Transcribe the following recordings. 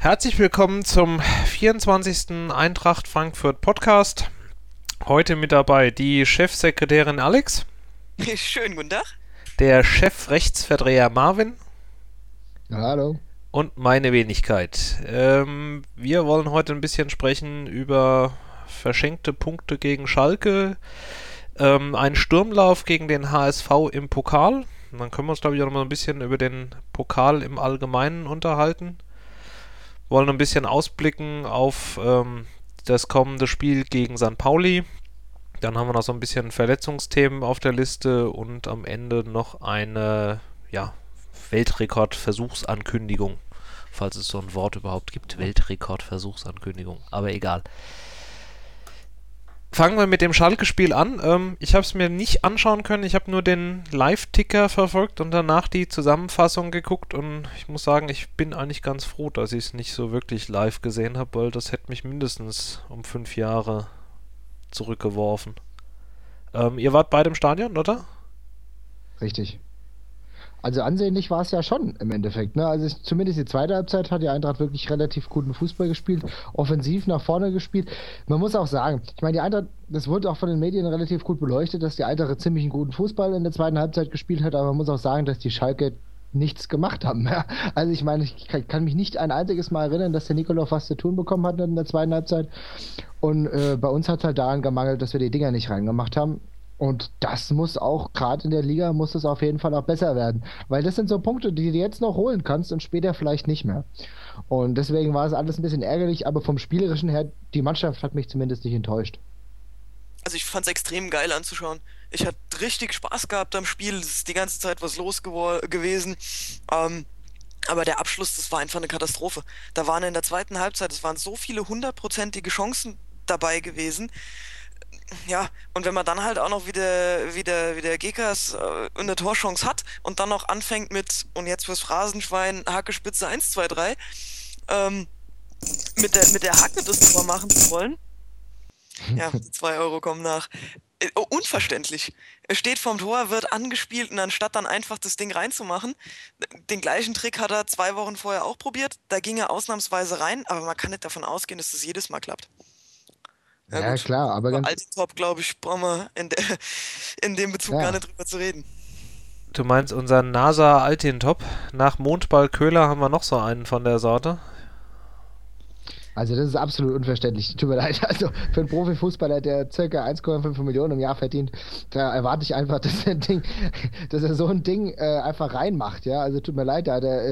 Herzlich willkommen zum 24. Eintracht Frankfurt Podcast. Heute mit dabei die Chefsekretärin Alex, Schönen guten Tag. der Chefrechtsverdreher Marvin Hallo. und meine Wenigkeit. Wir wollen heute ein bisschen sprechen über verschenkte Punkte gegen Schalke, einen Sturmlauf gegen den HSV im Pokal. Und dann können wir uns, glaube ich, auch noch mal ein bisschen über den Pokal im Allgemeinen unterhalten. Wollen ein bisschen ausblicken auf das kommende Spiel gegen St. Pauli. Dann haben wir noch so ein bisschen Verletzungsthemen auf der Liste und am Ende noch eine Weltrekordversuchsankündigung, falls es so ein Wort überhaupt gibt. Weltrekordversuchsankündigung, aber egal. Fangen wir mit dem Schalke-Spiel an. Ich habe es mir nicht anschauen können. Ich habe nur den Live-Ticker verfolgt und danach die Zusammenfassung geguckt. Und ich muss sagen, ich bin eigentlich ganz froh, dass ich es nicht so wirklich live gesehen habe, weil das hätte mich mindestens um 5 Jahre zurückgeworfen. Ihr wart beide im Stadion, oder? Richtig. Also ansehnlich war es ja schon im Endeffekt. Ne? Zumindest die zweite Halbzeit hat die Eintracht wirklich relativ guten Fußball gespielt, offensiv nach vorne gespielt. Man muss auch sagen, ich meine, die Eintracht, das wurde auch von den Medien relativ gut beleuchtet, dass die Eintracht ziemlich einen guten Fußball in der zweiten Halbzeit gespielt hat, aber man muss auch sagen, dass die Schalke nichts gemacht haben. Ja? Also ich meine, ich kann mich nicht ein einziges Mal erinnern, dass der Nikolov was zu tun bekommen hat in der zweiten Halbzeit. Und bei uns hat es halt daran gemangelt, dass wir die Dinger nicht reingemacht haben. Und das muss auch, gerade in der Liga, muss es auf jeden Fall auch besser werden. Weil das sind so Punkte, die du jetzt noch holen kannst und später vielleicht nicht mehr. Und deswegen war es alles ein bisschen ärgerlich, aber vom Spielerischen her, die Mannschaft hat mich zumindest nicht enttäuscht. Also ich fand es extrem geil anzuschauen. Ich hatte richtig Spaß gehabt am Spiel. Es ist die ganze Zeit was los gewesen. Ähm, aber der Abschluss, das war einfach eine Katastrophe. Da waren in der zweiten Halbzeit, es waren so viele hundertprozentige Chancen dabei gewesen. Ja, und wenn man dann halt auch noch wieder Gekas eine Torchance hat und dann noch anfängt und jetzt fürs Phrasenschwein Hacke Spitze 1, 2, 3, ähm, mit der Hacke das Tor machen zu wollen. Ja, die 2 Euro kommen nach. Oh, unverständlich. Er steht vorm Tor, wird angespielt und anstatt dann einfach das Ding reinzumachen, den gleichen Trick hat er 2 Wochen vorher auch probiert. Da ging er ausnahmsweise rein, aber man kann nicht davon ausgehen, dass das jedes Mal klappt. Ja Ja, gut, klar, aber über ganz, Altintop, glaube ich, brauchen wir in dem Bezug gar ja. nicht drüber zu reden. Du meinst unseren NASA Altintop? Nach Mondball Köhler haben wir noch so einen von der Sorte. Also das ist absolut unverständlich. Tut mir leid. Also für einen Profifußballer, der circa 1,5 Millionen im Jahr verdient, da erwarte ich einfach, dass er so ein Ding einfach reinmacht. Ja, also tut mir leid,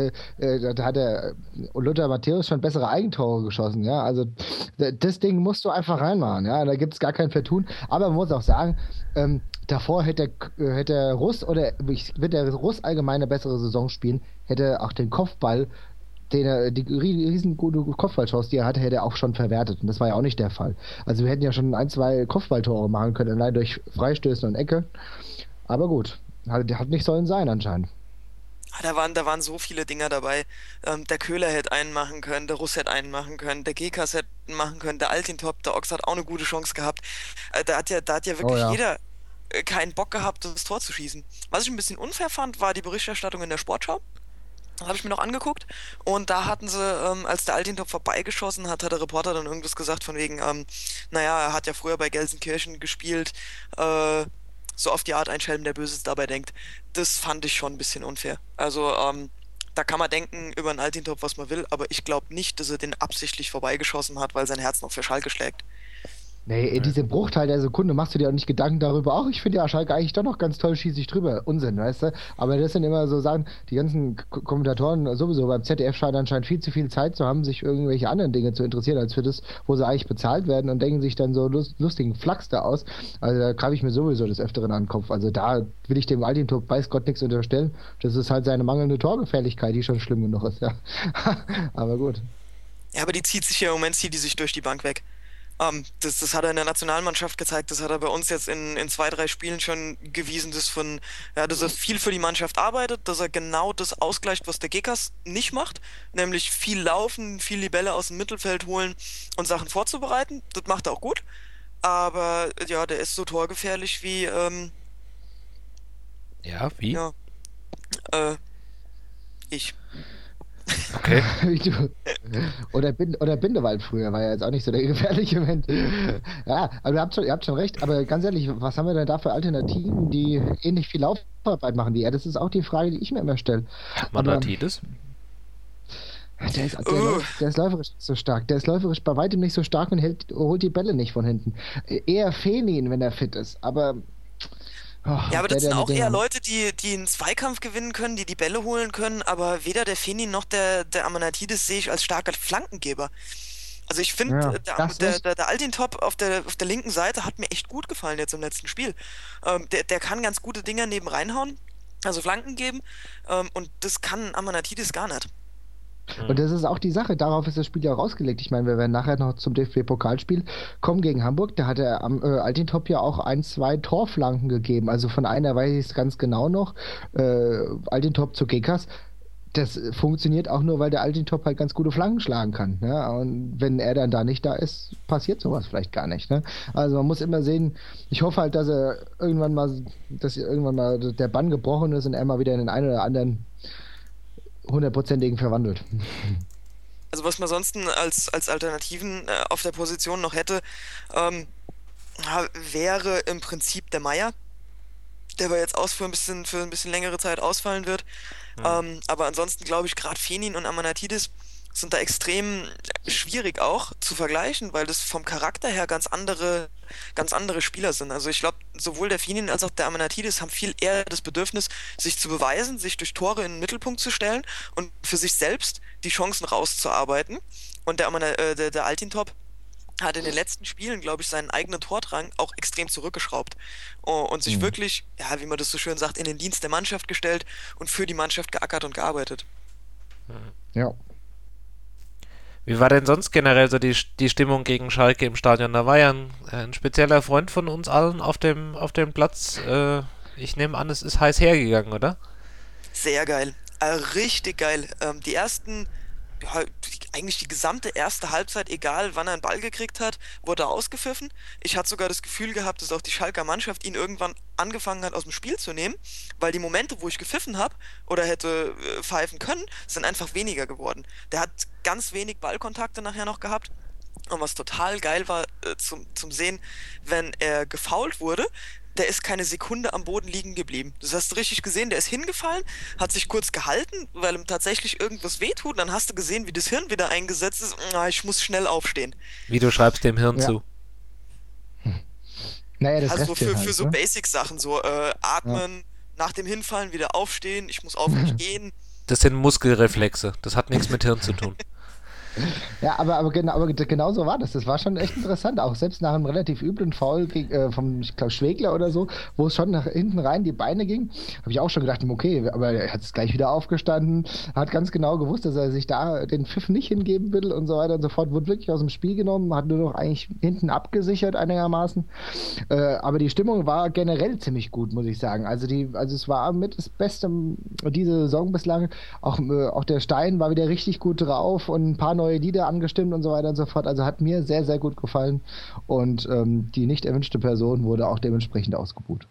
da hat der Lothar Matthäus schon bessere Eigentore geschossen. Ja, also das Ding musst du einfach reinmachen. Ja, da gibt es gar kein Vertun. Aber man muss auch sagen, davor hätte Russ wird der Russ allgemein eine bessere Saison spielen, hätte auch den Kopfball die riesengute Kopfballchance, die er hatte, hätte er auch schon verwertet. Und das war ja auch nicht der Fall. Also wir hätten ja schon ein, zwei Kopfballtore machen können, allein durch Freistöße und Ecke. Aber gut, hat nicht sollen sein anscheinend. Da waren so viele Dinger dabei. Der Köhler hätte einen machen können, der Russ hätte einen machen können, der Gekas hätte einen machen können, der Altintop, der Ochs hat auch eine gute Chance gehabt. Da hat ja Oh wirklich ja. jeder keinen Bock gehabt, das Tor zu schießen. Was ich ein bisschen unfair fand, war die Berichterstattung in der Sportschau. Das habe ich mir noch angeguckt. Und da hatten sie, als der Altintop vorbeigeschossen hat, hat der Reporter dann irgendwas gesagt von wegen, naja, er hat ja früher bei Gelsenkirchen gespielt, äh, so auf die Art ein Schelm, der Böses dabei denkt. Das fand ich schon ein bisschen unfair. Also, da kann man denken über einen Altintop, was man will, aber ich glaube nicht, dass er den absichtlich vorbeigeschossen hat, weil sein Herz noch für Schalke schlägt. Nee, in diesem Bruchteil der Sekunde machst du dir auch nicht Gedanken darüber, ach, ich finde ja Schalke eigentlich doch noch ganz toll, schieße ich drüber. Unsinn, weißt du? Aber das sind immer so Sachen, die ganzen Kommentatoren sowieso beim ZDF scheinen anscheinend viel zu viel Zeit zu haben, sich für irgendwelche anderen Dinge zu interessieren, als für das, wo sie eigentlich bezahlt werden und denken sich dann so lustigen Flachs da aus. Also da greife ich mir sowieso des Öfteren an den Kopf. Also da will ich dem Altintop weiß Gott nichts unterstellen. Das ist halt seine mangelnde Torgefährlichkeit, die schon schlimm genug ist, ja. Aber gut. Ja, aber die zieht sich ja im Moment, zieht die sich durch die Bank weg. Das hat er in der Nationalmannschaft gezeigt, das hat er bei uns jetzt in 2, 3 Spielen schon gewiesen, ja, dass er viel für die Mannschaft arbeitet, dass er genau das ausgleicht, was der Gekas nicht macht, nämlich viel laufen, viel die Bälle aus dem Mittelfeld holen und Sachen vorzubereiten. Das macht er auch gut, aber ja, der ist so torgefährlich wie, Ja, wie? ja, äh, ich. Okay. Oder Bindewald früher, war ja jetzt auch nicht so der gefährliche Mensch. Ja, aber ihr habt schon recht. Aber ganz ehrlich, was haben wir denn da für Alternativen, die ähnlich viel Laufarbeit machen wie er? Das ist auch die Frage, die ich mir immer stelle. Aber Manatidis? der ist läuferisch nicht so stark. Der ist läuferisch bei weitem nicht so stark und holt die Bälle nicht von hinten. Eher Fenin, wenn er fit ist. Aber Ja, aber das sind der mit auch eher dem. Leute, die einen Zweikampf gewinnen können, die Bälle holen können, aber weder der Feni noch der Amanatidis sehe ich als starker Flankengeber. Also ich finde, Ja, das nicht. der Altintop auf der linken Seite hat mir echt gut gefallen jetzt im letzten Spiel. Der kann ganz gute Dinger neben reinhauen, also Flanken geben, und das kann Amanatidis gar nicht. Und Hm. das ist auch die Sache, darauf ist das Spiel ja auch ausgelegt. Ich meine, wir werden nachher noch zum DFB-Pokalspiel kommen gegen Hamburg. Da hat er am Altintop ja auch ein, zwei Torflanken gegeben. Also von einer weiß ich es ganz genau noch. Altintop zu Gekas. Das funktioniert auch nur, weil der Altintop halt ganz gute Flanken schlagen kann. Ne? Und wenn er dann da nicht da ist, passiert sowas vielleicht gar nicht. Ne? Also man muss immer sehen, ich hoffe halt, dass irgendwann mal der Bann gebrochen ist und er mal wieder in den einen oder anderen hundertprozentigen verwandelt. Also was man sonst als Alternativen auf der Position noch hätte, ähm, wäre im Prinzip der Meier, der aber jetzt für ein bisschen längere Zeit ausfallen wird. Hm. Aber ansonsten glaube ich, gerade Fenin und Amanatidis sind da extrem schwierig auch zu vergleichen, weil das vom Charakter her ganz andere Spieler sind. Also ich glaube, sowohl der Fenin als auch der Amanatidis haben viel eher das Bedürfnis, sich zu beweisen, sich durch Tore in den Mittelpunkt zu stellen und für sich selbst die Chancen rauszuarbeiten. Und der Altintop hat in den letzten Spielen, glaube ich, seinen eigenen Tordrang auch extrem zurückgeschraubt und sich Hm. wirklich, ja, wie man das so schön sagt, in den Dienst der Mannschaft gestellt und für die Mannschaft geackert und gearbeitet. Ja. Wie war denn sonst generell so die Stimmung gegen Schalke im Stadion? Da war ja ein spezieller Freund von uns allen auf dem Platz. Ich nehme an, es ist heiß hergegangen, oder? Sehr geil. Richtig geil. Die ersten, ja, eigentlich die gesamte erste Halbzeit, egal wann er einen Ball gekriegt hat, wurde er ausgepfiffen. Ich hatte sogar das Gefühl gehabt, dass auch die Schalker Mannschaft ihn irgendwann angefangen hat, aus dem Spiel zu nehmen, weil die Momente, wo ich gepfiffen habe oder hätte pfeifen können, sind einfach weniger geworden. Der hat ganz wenig Ballkontakte nachher noch gehabt. Und was total geil war zum Sehen, wenn er gefoult wurde, der ist keine Sekunde am Boden liegen geblieben. Das hast du richtig gesehen, der ist hingefallen, hat sich kurz gehalten, weil ihm tatsächlich irgendwas wehtut. Und dann hast du gesehen, wie das Hirn wieder eingesetzt ist. Ah, ich muss schnell aufstehen. Wie du schreibst dem Hirn Ja. zu. Naja, das Also Resthirn für halt, so ne? Basic-Sachen, so Ja. atmen, nach dem Hinfallen wieder aufstehen, ich muss aufrecht gehen. Das sind Muskelreflexe. Das hat nichts mit Hirn zu tun. Ja, aber genau so war das. Das war schon echt interessant. Auch selbst nach einem relativ üblen Foul vom, ich glaube, Schwegler oder so, wo es schon nach hinten rein die Beine ging, habe ich auch schon gedacht, okay, aber er hat es gleich wieder aufgestanden, hat ganz genau gewusst, dass er sich da den Pfiff nicht hingeben will und so weiter und so fort. Wurde wirklich aus dem Spiel genommen, hat nur noch eigentlich hinten abgesichert einigermaßen. Aber die Stimmung war generell ziemlich gut, muss ich sagen. Also es war mit das Beste diese Saison bislang. Auch der Stein war wieder richtig gut drauf und ein paar neue Lieder angestimmt und so weiter und so fort. Also hat mir sehr, sehr gut gefallen. Und die nicht erwünschte Person wurde auch dementsprechend ausgebuht.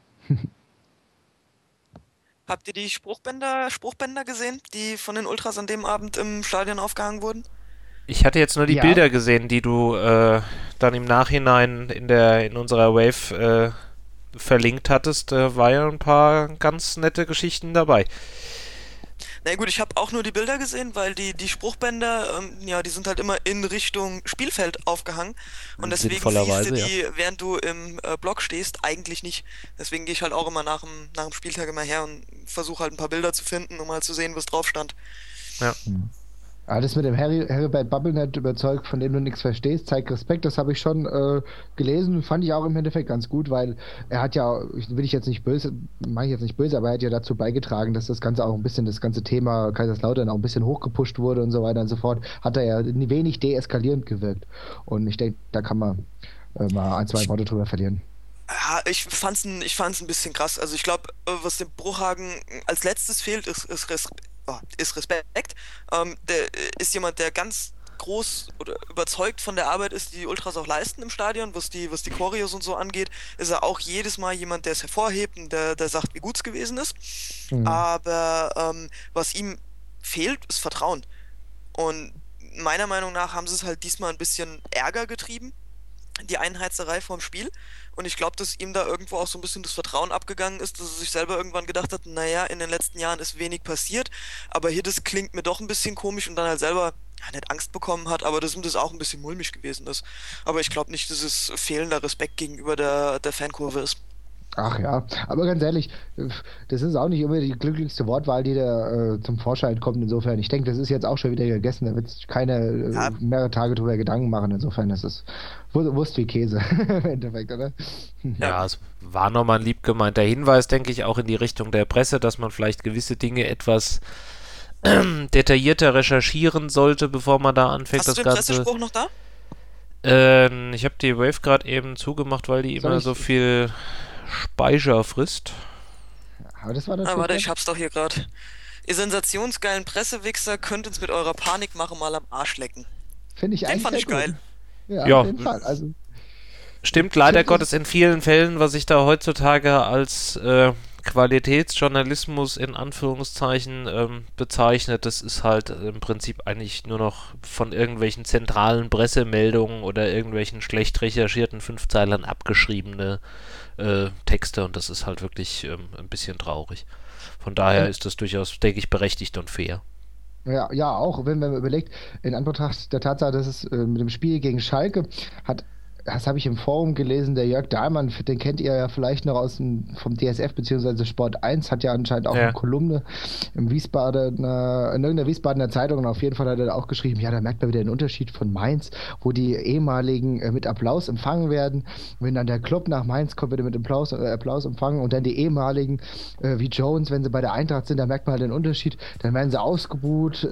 Habt ihr die Spruchbänder gesehen, die von den Ultras an dem Abend im Stadion aufgehangen wurden? Ich hatte jetzt nur die Ja, Bilder gesehen, die du dann im Nachhinein in unserer Wave verlinkt hattest. Da war ja ein paar ganz nette Geschichten dabei. Na gut, ich habe auch nur die Bilder gesehen, weil die Spruchbänder, ja, die sind halt immer in Richtung Spielfeld aufgehangen und deswegen siehst du Sinnvollerweise, ja. die, während du im Block stehst, eigentlich nicht. Deswegen gehe ich halt auch immer nach dem Spieltag immer her und versuche halt ein paar Bilder zu finden, um mal zu sehen, was drauf stand. Ja. ja, das mit dem Heribert Bubblenet überzeugt, von dem du nichts verstehst, zeigt Respekt. Das habe ich schon gelesen, fand ich auch im Endeffekt ganz gut, weil er hat ja, will ich jetzt nicht böse, mache ich jetzt nicht böse, aber er hat ja dazu beigetragen, dass das Ganze auch ein bisschen, das ganze Thema Kaiserslautern auch ein bisschen hochgepusht wurde und so weiter und so fort. Hat er ja wenig deeskalierend gewirkt. Und ich denke, da kann man mal ein, zwei Worte drüber verlieren. Ja, ich fand's ein bisschen krass. Also ich glaube, was dem Bruchhagen als letztes fehlt, ist Respekt. Der ist jemand, der ganz groß oder überzeugt von der Arbeit ist, die die Ultras auch leisten im Stadion, was die Choreos und so angeht, ist er auch jedes Mal jemand, der es hervorhebt und der sagt, wie gut es gewesen ist. Mhm. Aber was ihm fehlt, ist Vertrauen. Und meiner Meinung nach haben sie es halt diesmal ein bisschen Ärger getrieben, die Einheitserei vorm Spiel. Und ich glaube, dass ihm da irgendwo auch so ein bisschen das Vertrauen abgegangen ist, dass er sich selber irgendwann gedacht hat, naja, in den letzten Jahren ist wenig passiert, aber hier, das klingt mir doch ein bisschen komisch und dann halt selber ja, nicht Angst bekommen hat, aber dass ihm das auch ein bisschen mulmig gewesen ist. Aber ich glaube nicht, dass es fehlender Respekt gegenüber der Fankurve ist. Ach ja, aber ganz ehrlich, das ist auch nicht immer die glücklichste Wortwahl, die da zum Vorschein kommt. Insofern, ich denke, das ist jetzt auch schon wieder gegessen. Da wird sich keine Ja, mehrere Tage drüber Gedanken machen. Insofern, das ist Wurst wie Käse im Endeffekt, oder? ja, Ja, es war nochmal ein lieb gemeinter Hinweis, denke ich, auch in die Richtung der Presse, dass man vielleicht gewisse Dinge etwas detaillierter recherchieren sollte, bevor man da anfängt, hast du das den Ganze. Pressespruch noch da? Ich habe die Wave gerade eben zugemacht, weil die Soll immer ich, so viel Speicher frisst. aber das war Ah, warte, natürlich ich hab's doch hier gerade. Ihr sensationsgeilen Pressewichser könnt uns mit eurer Panikmache mal am Arsch lecken. finde ich Den eigentlich fand sehr ich gut. geil. Ja, auf Ja, jeden Fall. Also, stimmt ich leider finde Gottes das, in vielen Fällen, was ich da heutzutage als Qualitätsjournalismus in Anführungszeichen bezeichnet, das ist halt im Prinzip eigentlich nur noch von irgendwelchen zentralen Pressemeldungen oder irgendwelchen schlecht recherchierten Fünfzeilern abgeschriebene Texte und das ist halt wirklich ein bisschen traurig. Von daher ist das durchaus, denke ich, berechtigt und fair. ja, ja, auch wenn man überlegt, in Anbetracht der Tatsache, dass es mit dem Spiel gegen Schalke hat, das habe ich im Forum gelesen, der Jörg Dahlmann, den kennt ihr ja vielleicht noch vom DSF bzw. Sport 1, hat ja anscheinend auch eine Ja. Kolumne in irgendeiner Wiesbadener Zeitung und auf jeden Fall hat er da auch geschrieben, ja, da merkt man wieder den Unterschied von Mainz, wo die ehemaligen mit Applaus empfangen werden. Wenn dann der Club nach Mainz kommt, wird er mit Applaus empfangen und dann die ehemaligen wie Jones, wenn sie bei der Eintracht sind, da merkt man halt den Unterschied. Dann werden sie ausgebuht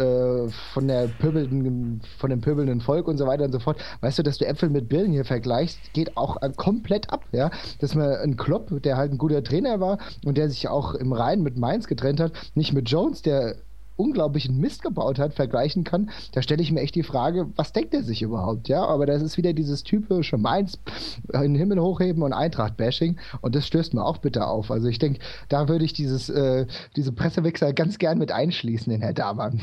von dem pöbelnden Volk und so weiter und so fort. Weißt du, dass du Äpfel mit Birnen hier vergleichst, geht auch komplett ab, ja. Dass man einen Klopp, der halt ein guter Trainer war und der sich auch im Rhein mit Mainz getrennt hat, nicht mit Jones, der unglaublichen Mist gebaut hat, vergleichen kann, da stelle ich mir echt die Frage, was denkt er sich überhaupt, ja? Aber das ist wieder dieses typische Mainz in den Himmel hochheben und Eintracht-Bashing und das stößt mir auch bitter auf. Also ich denke, da würde ich diese Pressewechsel ganz gern mit einschließen, den Herr Dahlmann.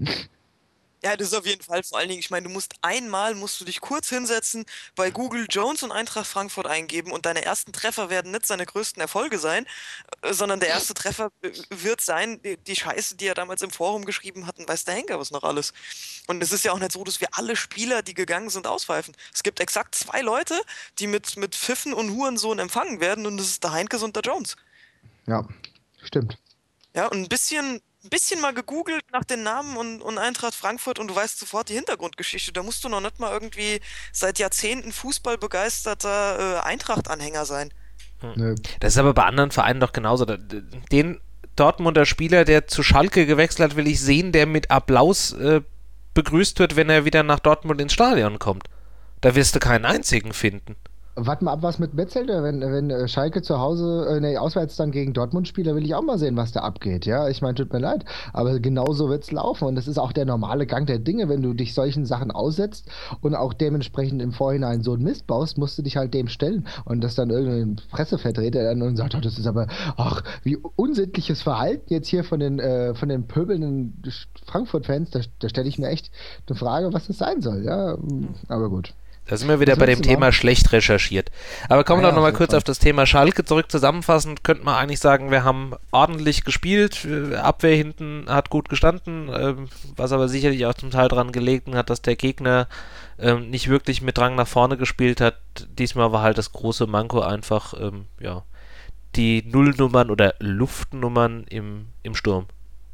Ja, das ist auf jeden Fall. Vor allen Dingen, ich meine, musst du dich kurz hinsetzen, bei Google Jones und Eintracht Frankfurt eingeben und deine ersten Treffer werden nicht seine größten Erfolge sein, sondern der erste Treffer wird sein, die Scheiße, die er damals im Forum geschrieben hat, und weiß der Henker was noch alles. Und es ist ja auch nicht so, dass wir alle Spieler, die gegangen sind, auspfeifen. Es gibt exakt 2 Leute, die mit Pfiffen und Hurensohn empfangen werden und das ist der Heinkes und der Jones. Ja, stimmt. Ja, und ein bisschen mal gegoogelt nach den Namen und Eintracht Frankfurt und du weißt sofort die Hintergrundgeschichte. Da musst du noch nicht mal irgendwie seit Jahrzehnten fußballbegeisterter Eintracht-Anhänger sein. Nö. Das ist aber bei anderen Vereinen doch genauso. Den Dortmunder Spieler, der zu Schalke gewechselt hat, will ich sehen, der mit Applaus begrüßt wird, wenn er wieder nach Dortmund ins Stadion kommt. Da wirst du keinen einzigen finden. Warten wir ab, was mit Metzelder, wenn Schalke zu Hause, auswärts dann gegen Dortmund spielt, da will ich auch mal sehen, was da abgeht. Ja, ich meine, tut mir leid, aber genauso wird es laufen und das ist auch der normale Gang der Dinge, wenn du dich solchen Sachen aussetzt und auch dementsprechend im Vorhinein so einen Mist baust, musst du dich halt dem stellen und dass dann irgendein Pressevertreter dann und sagt, oh, das ist aber, ach, wie unsittliches Verhalten jetzt hier von den pöbelnden Frankfurt-Fans, da stelle ich mir echt eine Frage, was das sein soll. Ja, aber gut. Da sind wir wieder Was bei willst dem du Thema machen? schlecht recherchiert. Aber kommen wir Ja, doch auf nochmal jeden kurz Fall. auf das Thema Schalke zurück. Zusammenfassend könnte man eigentlich sagen, wir haben ordentlich gespielt. Abwehr hinten hat gut gestanden, was aber sicherlich auch zum Teil daran gelegen hat, dass der Gegner nicht wirklich mit Drang nach vorne gespielt hat. Diesmal war halt das große Manko einfach ja, die Nullnummern oder Luftnummern im Sturm.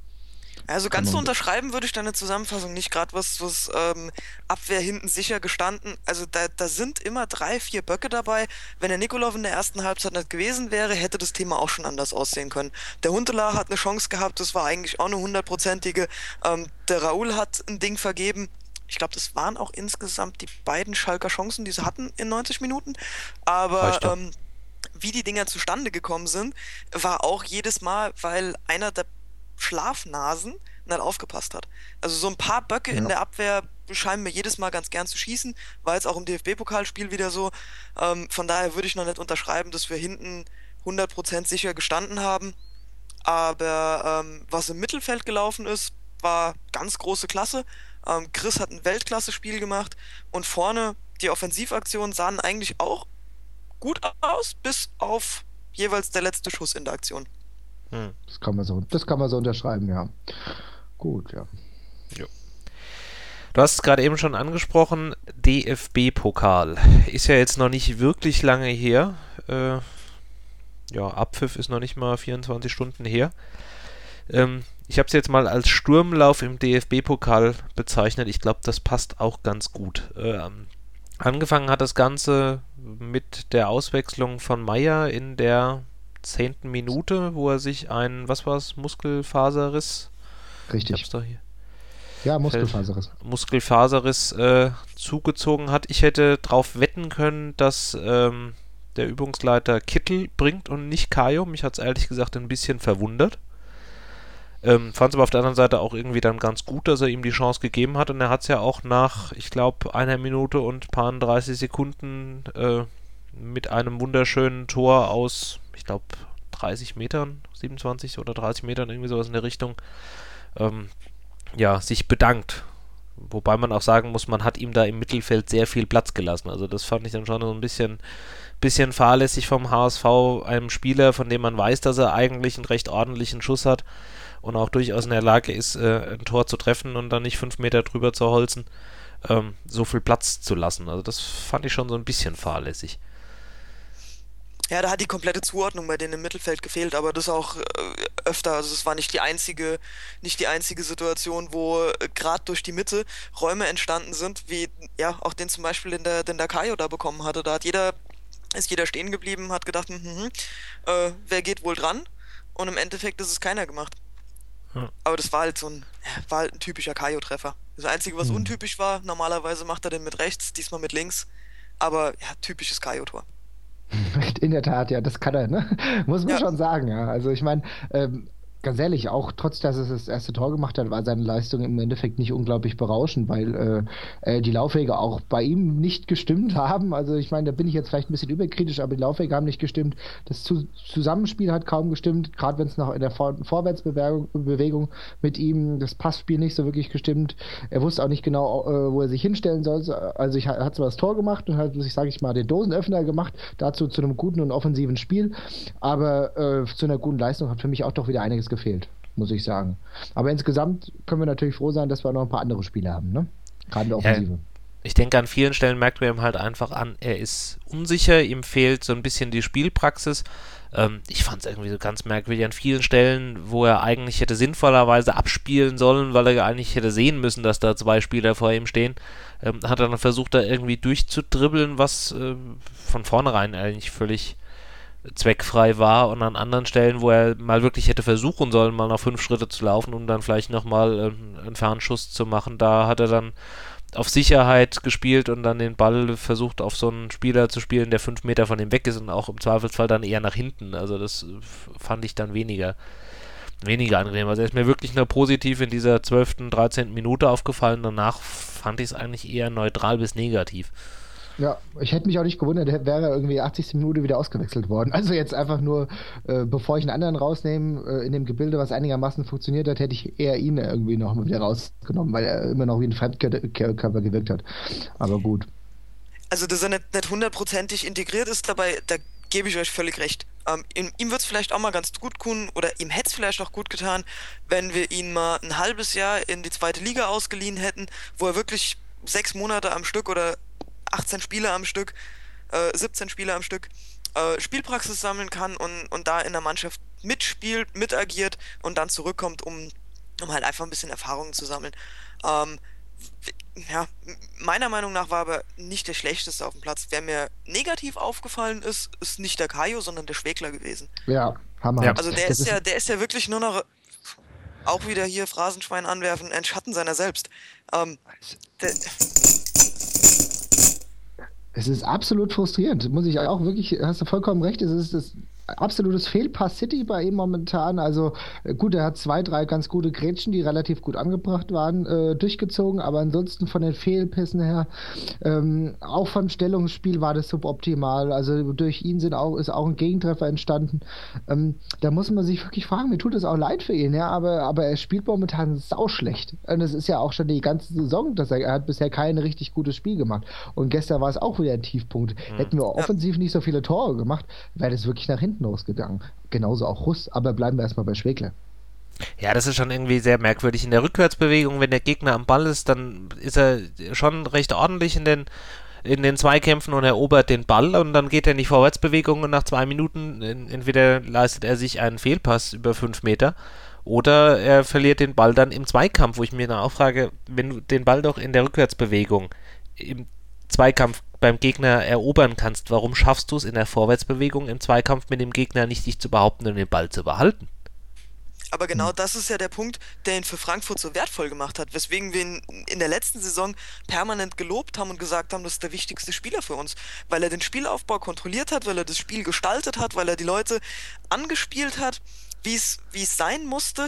Also Kann ganz so man. unterschreiben würde ich deine Zusammenfassung nicht, gerade was Abwehr hinten sicher gestanden. Also da sind immer 3, 4 Böcke dabei. Wenn der Nikolov in der ersten Halbzeit nicht gewesen wäre, hätte das Thema auch schon anders aussehen können. Der Huntelaar hat eine Chance gehabt, das war eigentlich auch eine 100-prozentige. Der Raoul hat ein Ding vergeben. Ich glaube, das waren auch insgesamt die beiden Schalker Chancen, die sie hatten in 90 Minuten. Aber Reicht doch. wie die Dinger zustande gekommen sind, war auch jedes Mal, weil einer der Schlafnasen nicht aufgepasst hat. Also so ein paar Böcke in Ja. der Abwehr scheinen mir jedes Mal ganz gern zu schießen. War jetzt auch im DFB-Pokalspiel wieder so. Von daher würde ich noch nicht unterschreiben, dass wir hinten 100% sicher gestanden haben. Aber was im Mittelfeld gelaufen ist, war ganz große Klasse. Chris hat ein Weltklasse-Spiel gemacht und vorne die Offensivaktionen sahen eigentlich auch gut aus, bis auf jeweils der letzte Schuss in der Aktion. Das kann man so unterschreiben, ja. Gut, ja. Jo. Du hast es gerade eben schon angesprochen, DFB-Pokal. Ist ja jetzt noch nicht wirklich lange her. Abpfiff ist noch nicht mal 24 Stunden her. Ich habe es jetzt mal als Sturmlauf im DFB-Pokal bezeichnet. Ich glaube, das passt auch ganz gut. Angefangen hat das Ganze mit der Auswechslung von Meier in der 10. Minute, wo er sich einen, Muskelfaserriss? Richtig. Doch hier. Ja, Muskelfaserriss zugezogen hat. Ich hätte darauf wetten können, dass der Übungsleiter Kittel bringt und nicht Kajo. Mich hat es ehrlich gesagt ein bisschen verwundert. Fand es aber auf der anderen Seite auch irgendwie dann ganz gut, dass er ihm die Chance gegeben hat. Und er hat es ja auch nach, ich glaube, 1 Minute und paar 30 Sekunden mit einem wunderschönen Tor aus, ich glaube, 30 Metern, 27 oder 30 Metern, irgendwie sowas in der Richtung, sich bedankt. Wobei man auch sagen muss, man hat ihm da im Mittelfeld sehr viel Platz gelassen. Also das fand ich dann schon so ein bisschen fahrlässig vom HSV, einem Spieler, von dem man weiß, dass er eigentlich einen recht ordentlichen Schuss hat und auch durchaus in der Lage ist, ein Tor zu treffen und dann nicht 5 Meter drüber zu holzen, so viel Platz zu lassen. Also das fand ich schon so ein bisschen fahrlässig. Ja, da hat die komplette Zuordnung bei denen im Mittelfeld gefehlt, aber das auch öfter. Also es war nicht die einzige Situation, wo gerade durch die Mitte Räume entstanden sind, wie ja auch den zum Beispiel den der Kajo da bekommen hatte. Da ist jeder stehen geblieben, hat gedacht, wer geht wohl dran? Und im Endeffekt ist es keiner gemacht. Aber das war halt war halt ein typischer Kajo-Treffer. Das Einzige, was untypisch war, normalerweise macht er den mit rechts, diesmal mit links. Aber ja, typisches Kajo-Tor. In der Tat, ja, das kann er, ne? Muss man schon sagen, ja. Also ich meine, ganz ehrlich, auch trotz, dass er das erste Tor gemacht hat, war seine Leistung im Endeffekt nicht unglaublich berauschend, weil die Laufwege auch bei ihm nicht gestimmt haben. Also ich meine, da bin ich jetzt vielleicht ein bisschen überkritisch, aber die Laufwege haben nicht gestimmt. Das Zusammenspiel hat kaum gestimmt, gerade wenn es noch in der Vorwärtsbewegung mit ihm, das Passspiel nicht so wirklich gestimmt. Er wusste auch nicht genau, wo er sich hinstellen soll. Also er hat zwar das Tor gemacht und hat sich, sage ich mal, den Dosenöffner gemacht, dazu zu einem guten und offensiven Spiel, aber zu einer guten Leistung hat für mich auch doch wieder einiges gefehlt, muss ich sagen. Aber insgesamt können wir natürlich froh sein, dass wir noch ein paar andere Spiele haben, ne? Gerade in der Offensive. Ich denke, an vielen Stellen merkt man ihm halt einfach an, er ist unsicher, ihm fehlt so ein bisschen die Spielpraxis. Ich fand es irgendwie so ganz merkwürdig an vielen Stellen, wo er eigentlich hätte sinnvollerweise abspielen sollen, weil er eigentlich hätte sehen müssen, dass da 2 Spieler vor ihm stehen, hat er dann versucht, da irgendwie durchzudribbeln, was von vornherein eigentlich völlig zweckfrei war, und an anderen Stellen, wo er mal wirklich hätte versuchen sollen, mal noch 5 Schritte zu laufen, um dann vielleicht nochmal einen Fernschuss zu machen, da hat er dann auf Sicherheit gespielt und dann den Ball versucht, auf so einen Spieler zu spielen, der 5 Meter von ihm weg ist, und auch im Zweifelsfall dann eher nach hinten. Also das fand ich dann weniger angenehm. Also er ist mir wirklich nur positiv in dieser 12., 13. Minute aufgefallen. Danach fand ich es eigentlich eher neutral bis negativ. Ja, ich hätte mich auch nicht gewundert, wäre irgendwie 80. Minute wieder ausgewechselt worden. Also jetzt einfach nur, bevor ich einen anderen rausnehme, in dem Gebilde, was einigermaßen funktioniert hat, hätte ich eher ihn irgendwie noch mal wieder rausgenommen, weil er immer noch wie ein Fremdkörper gewirkt hat. Aber gut. Also, dass er nicht hundertprozentig integriert ist dabei, da gebe ich euch völlig recht. Ihm wird es vielleicht auch mal ganz gut tun, oder ihm hätte es vielleicht auch gut getan, wenn wir ihn mal ein halbes Jahr in die 2. Liga ausgeliehen hätten, wo er wirklich 6 Monate am Stück oder 18 Spiele am Stück, 17 Spiele am Stück Spielpraxis sammeln kann und da in der Mannschaft mitspielt, mitagiert und dann zurückkommt, um halt einfach ein bisschen Erfahrungen zu sammeln. Ja, meiner Meinung nach war aber nicht der schlechteste auf dem Platz. Wer mir negativ aufgefallen ist, ist nicht der Kajo, sondern der Schwegler gewesen. Ja, Hammer. Ja. Also der ist ja wirklich nur noch, auch wieder hier Phrasenschwein anwerfen, ein Schatten seiner selbst. Es ist absolut frustrierend, muss ich auch wirklich, hast du vollkommen recht, es ist das absolutes Fehlpass-City bei ihm momentan. Also gut, er hat 2, 3 ganz gute Grätschen, die relativ gut angebracht waren, durchgezogen, aber ansonsten von den Fehlpässen her, auch vom Stellungsspiel war das suboptimal. Also durch ihn ist auch ein Gegentreffer entstanden. Da muss man sich wirklich fragen, mir tut es auch leid für ihn, ja, aber er spielt momentan sauschlecht. Und es ist ja auch schon die ganze Saison, dass er hat bisher kein richtig gutes Spiel gemacht. Und gestern war es auch wieder ein Tiefpunkt. Hätten wir offensiv nicht so viele Tore gemacht, wäre das wirklich nach hinten losgegangen. Genauso auch Russ, aber bleiben wir erstmal bei Schwegler. Ja, das ist schon irgendwie sehr merkwürdig. In der Rückwärtsbewegung, wenn der Gegner am Ball ist, dann ist er schon recht ordentlich in den Zweikämpfen und erobert den Ball und dann geht er in die Vorwärtsbewegung und nach 2 Minuten entweder leistet er sich einen Fehlpass über 5 Meter oder er verliert den Ball dann im Zweikampf, wo ich mir dann auch frage, wenn du den Ball doch in der Rückwärtsbewegung im Zweikampf beim Gegner erobern kannst, warum schaffst du es in der Vorwärtsbewegung im Zweikampf mit dem Gegner nicht, dich zu behaupten und den Ball zu behalten? Aber genau das ist ja der Punkt, der ihn für Frankfurt so wertvoll gemacht hat, weswegen wir ihn in der letzten Saison permanent gelobt haben und gesagt haben, das ist der wichtigste Spieler für uns, weil er den Spielaufbau kontrolliert hat, weil er das Spiel gestaltet hat, weil er die Leute angespielt hat, wie es sein musste,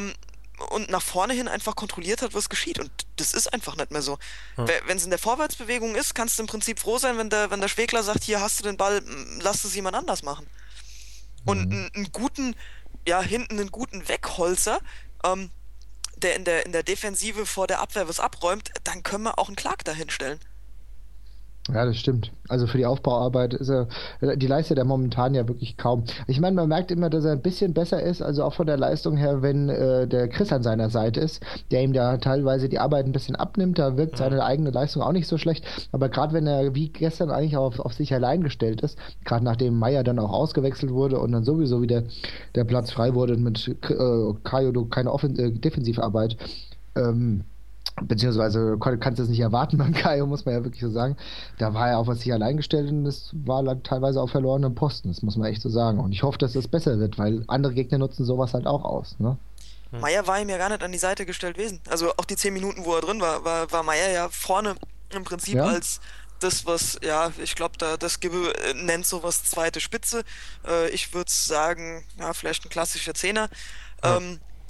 und nach vorne hin einfach kontrolliert hat, was geschieht. Und das ist einfach nicht mehr so. Wenn es in der Vorwärtsbewegung ist, kannst du im Prinzip froh sein, wenn der Schwegler sagt, hier hast du den Ball, lass es jemand anders machen. Und einen guten, ja, hinten einen guten Wegholzer, der in der Defensive vor der Abwehr was abräumt, dann können wir auch einen Clark dahinstellen. Ja, das stimmt. Also für die Aufbauarbeit ist die leistet er momentan ja wirklich kaum. Ich meine, man merkt immer, dass er ein bisschen besser ist, also auch von der Leistung her, wenn der Chris an seiner Seite ist, der ihm da teilweise die Arbeit ein bisschen abnimmt, da wirkt seine eigene Leistung auch nicht so schlecht. Aber gerade wenn er wie gestern eigentlich auf sich allein gestellt ist, gerade nachdem Meier dann auch ausgewechselt wurde und dann sowieso wieder der Platz frei wurde mit Kajo keine Defensivarbeit, beziehungsweise kannst du es nicht erwarten beim Kaio, muss man ja wirklich so sagen. Da war er auf sich allein gestellt und das war dann teilweise auf verlorenen Posten, das muss man echt so sagen. Und ich hoffe, dass das besser wird, weil andere Gegner nutzen sowas halt auch aus. Ne? Meier war ihm ja gar nicht an die Seite gestellt gewesen. Also auch die 10 Minuten, wo er drin war Meier ja vorne im Prinzip als das, was, ja, ich glaube, das Gibbe nennt sowas zweite Spitze. Ich würde sagen, ja, vielleicht ein klassischer Zehner. Ja.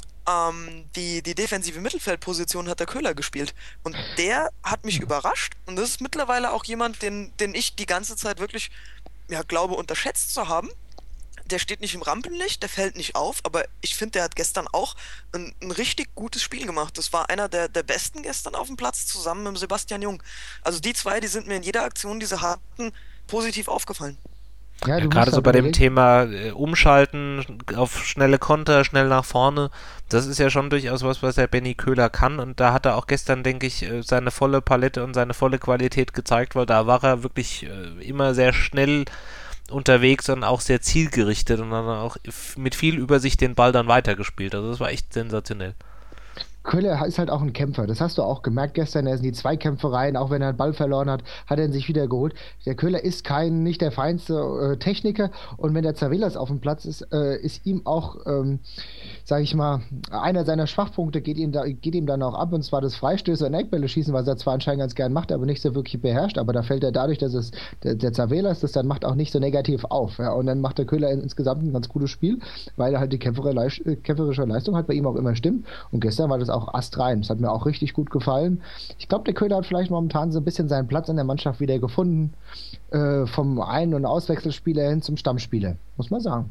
Die defensive Mittelfeldposition hat der Köhler gespielt. Und der hat mich überrascht. Und das ist mittlerweile auch jemand, den ich die ganze Zeit wirklich, ja, glaube, unterschätzt zu haben. Der steht nicht im Rampenlicht, der fällt nicht auf, aber ich finde, der hat gestern auch ein richtig gutes Spiel gemacht. Das war einer der besten gestern auf dem Platz, zusammen mit Sebastian Jung. Also die zwei, die sind mir in jeder Aktion, die sie hatten, positiv aufgefallen. Ja, gerade so bei dem Thema Umschalten auf schnelle Konter, schnell nach vorne, das ist ja schon durchaus was der Benny Köhler kann und da hat er auch gestern, denke ich, seine volle Palette und seine volle Qualität gezeigt, weil da war er wirklich immer sehr schnell unterwegs und auch sehr zielgerichtet und dann auch mit viel Übersicht den Ball dann weitergespielt. Also das war echt sensationell. Köhler ist halt auch ein Kämpfer. Das hast du auch gemerkt gestern. Er ist in die Zweikämpfe rein. Auch wenn er den Ball verloren hat, hat er ihn sich wieder geholt. Der Köhler ist nicht der feinste Techniker. Und wenn der Zavelas auf dem Platz ist ihm auch, sage ich mal, einer seiner Schwachpunkte geht ihm dann auch ab. Und zwar das Freistöße und Eckbälle schießen, was er zwar anscheinend ganz gern macht, aber nicht so wirklich beherrscht. Aber da fällt er dadurch, dass es der Zavelas das dann macht, auch nicht so negativ auf. Ja? Und dann macht der Köhler insgesamt ein ganz gutes Spiel, weil er halt die kämpferische Leistung hat, bei ihm auch immer stimmt. Und gestern war das auch astrein. Das hat mir auch richtig gut gefallen. Ich glaube, der Köhler hat vielleicht momentan so ein bisschen seinen Platz in der Mannschaft wieder gefunden. Vom Ein- und Auswechselspieler hin zum Stammspieler, muss man sagen.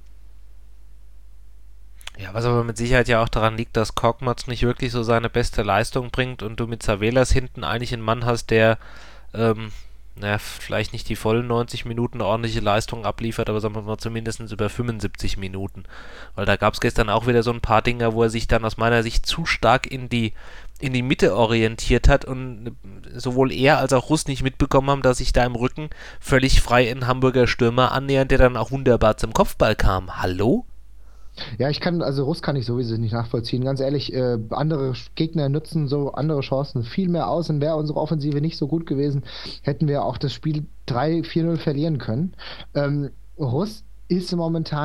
Ja, was aber mit Sicherheit ja auch daran liegt, dass Korkmaz nicht wirklich so seine beste Leistung bringt und du mit Zavelas hinten eigentlich einen Mann hast, der vielleicht nicht die vollen 90 Minuten ordentliche Leistung abliefert, aber sagen wir mal zumindest über 75 Minuten. Weil da gab es gestern auch wieder so ein paar Dinger, wo er sich dann aus meiner Sicht zu stark in die Mitte orientiert hat und sowohl er als auch Russ nicht mitbekommen haben, dass sich da im Rücken völlig frei ein Hamburger Stürmer annähern, der dann auch wunderbar zum Kopfball kam. Hallo? Ja, Russ kann ich sowieso nicht nachvollziehen. Ganz ehrlich, andere Gegner nutzen so andere Chancen viel mehr aus und wäre unsere Offensive nicht so gut gewesen, hätten wir auch das Spiel 3-4-0 verlieren können. Russ ist momentan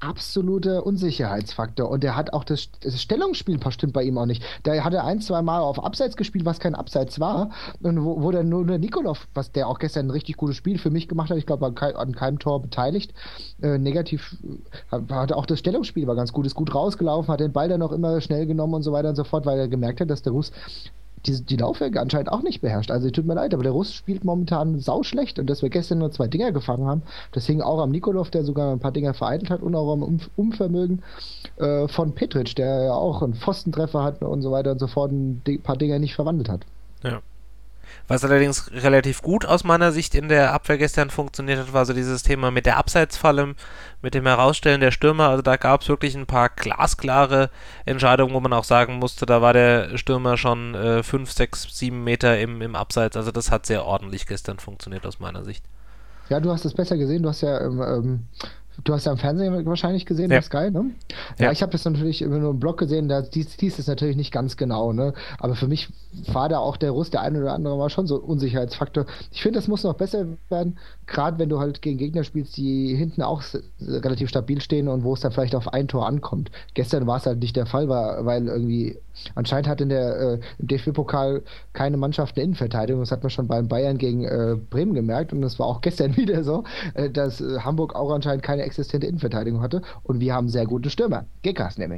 absoluter Unsicherheitsfaktor. Und der hat auch das Stellungsspiel stimmt bei ihm auch nicht. Da hat er ein, zwei Mal auf Abseits gespielt, was kein Abseits war. Und wo dann nur der Nikolov, was der auch gestern ein richtig gutes Spiel für mich gemacht hat, ich glaube, an keinem Tor beteiligt. Negativ hat auch das Stellungsspiel war ganz gut, ist gut rausgelaufen, hat den Ball dann noch immer schnell genommen und so weiter und so fort, weil er gemerkt hat, dass der Russ die Laufwege anscheinend auch nicht beherrscht. Also tut mir leid, aber der Russ spielt momentan sauschlecht und dass wir gestern nur 2 Dinger gefangen haben, das hing auch am Nikolov, der sogar ein paar Dinger vereitelt hat und auch am Unvermögen von Petric, der ja auch einen Pfostentreffer hat und so weiter und so fort, ein paar Dinger nicht verwandelt hat. Ja. Was allerdings relativ gut aus meiner Sicht in der Abwehr gestern funktioniert hat, war so dieses Thema mit der Abseitsfalle, mit dem Herausstellen der Stürmer. Also da gab es wirklich ein paar glasklare Entscheidungen, wo man auch sagen musste, da war der Stürmer schon 5, 6, 7 Meter im Abseits. Also das hat sehr ordentlich gestern funktioniert aus meiner Sicht. Ja, du hast es besser gesehen, du hast ja im Fernsehen wahrscheinlich gesehen, Ja. das ist geil, ne? Ja, ich habe das natürlich immer nur im Blog gesehen, da dies ist natürlich nicht ganz genau, ne? Aber für mich war da auch der Russ, der eine oder andere war schon so ein Unsicherheitsfaktor. Ich finde, das muss noch besser werden, gerade wenn du halt gegen Gegner spielst, die hinten auch relativ stabil stehen und wo es dann vielleicht auf ein Tor ankommt. Gestern war es halt nicht der Fall, weil irgendwie anscheinend hat im DFB-Pokal keine Mannschaft eine Innenverteidigung. Das hat man schon beim Bayern gegen Bremen gemerkt und das war auch gestern wieder so, dass Hamburg auch anscheinend keine existente Innenverteidigung hatte und wir haben sehr gute Stürmer. Gekas nämlich.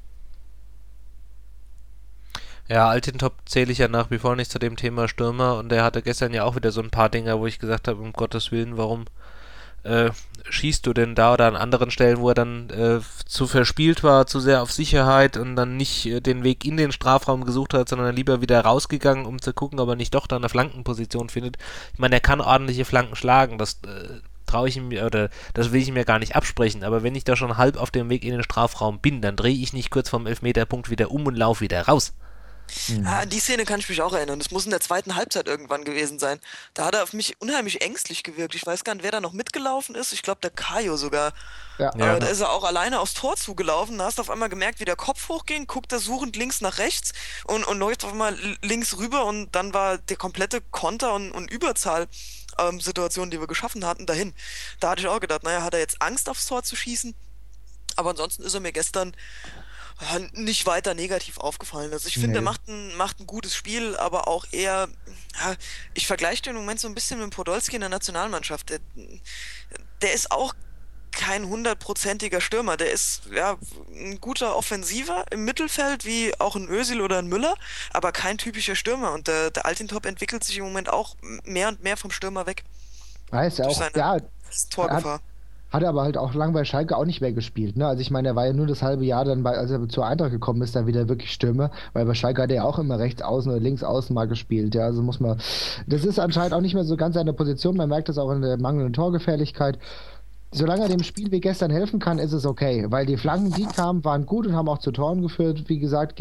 Ja, Altintop zähle ich ja nach wie vor nicht zu dem Thema Stürmer und der hatte gestern ja auch wieder so ein paar Dinger, wo ich gesagt habe, um Gottes Willen, warum schießt du denn da oder an anderen Stellen, wo er dann zu verspielt war, zu sehr auf Sicherheit und dann nicht den Weg in den Strafraum gesucht hat, sondern lieber wieder rausgegangen, um zu gucken, ob er nicht doch da eine Flankenposition findet. Ich meine, er kann ordentliche Flanken schlagen, das traue ich ihm, oder das will ich mir gar nicht absprechen, aber wenn ich da schon halb auf dem Weg in den Strafraum bin, dann drehe ich nicht kurz vom Elfmeterpunkt wieder um und laufe wieder raus. An die Szene kann ich mich auch erinnern. Das muss in der zweiten Halbzeit irgendwann gewesen sein. Da hat er auf mich unheimlich ängstlich gewirkt. Ich weiß gar nicht, wer da noch mitgelaufen ist. Ich glaube, der Kajo sogar. Ja. Ja. Da ist er auch alleine aufs Tor zugelaufen. Da hast du auf einmal gemerkt, wie der Kopf hochging, guckt er suchend links nach rechts und läuft auf einmal links rüber und dann war der komplette Konter und Überzahl Situation, die wir geschaffen hatten, dahin. Da hatte ich auch gedacht, naja, hat er jetzt Angst aufs Tor zu schießen? Aber ansonsten ist er mir gestern nicht weiter negativ aufgefallen. Also ich finde, er Nee. macht ein gutes Spiel, aber auch eher, ja, ich vergleiche den im Moment so ein bisschen mit Podolski in der Nationalmannschaft. Der ist auch kein 100%iger Stürmer. Der ist ja ein guter Offensiver im Mittelfeld, wie auch ein Özil oder ein Müller, aber kein typischer Stürmer. Und der Altintop entwickelt sich im Moment auch mehr und mehr vom Stürmer weg. Weiß ja Durch auch, seine ja, Torgefahr. hat er aber halt auch lang bei Schalke auch nicht mehr gespielt. Ne? Also ich meine, er war ja nur das halbe Jahr dann, als er zur Eintracht gekommen ist, dann wieder wirklich Stürmer, weil bei Schalke hat er ja auch immer rechts außen oder links außen mal gespielt. Ja, also das ist anscheinend auch nicht mehr so ganz seine Position. Man merkt das auch in der mangelnden Torgefährlichkeit. Solange er dem Spiel wie gestern helfen kann, ist es okay, weil die Flanken, die kamen, waren gut und haben auch zu Toren geführt. Wie gesagt,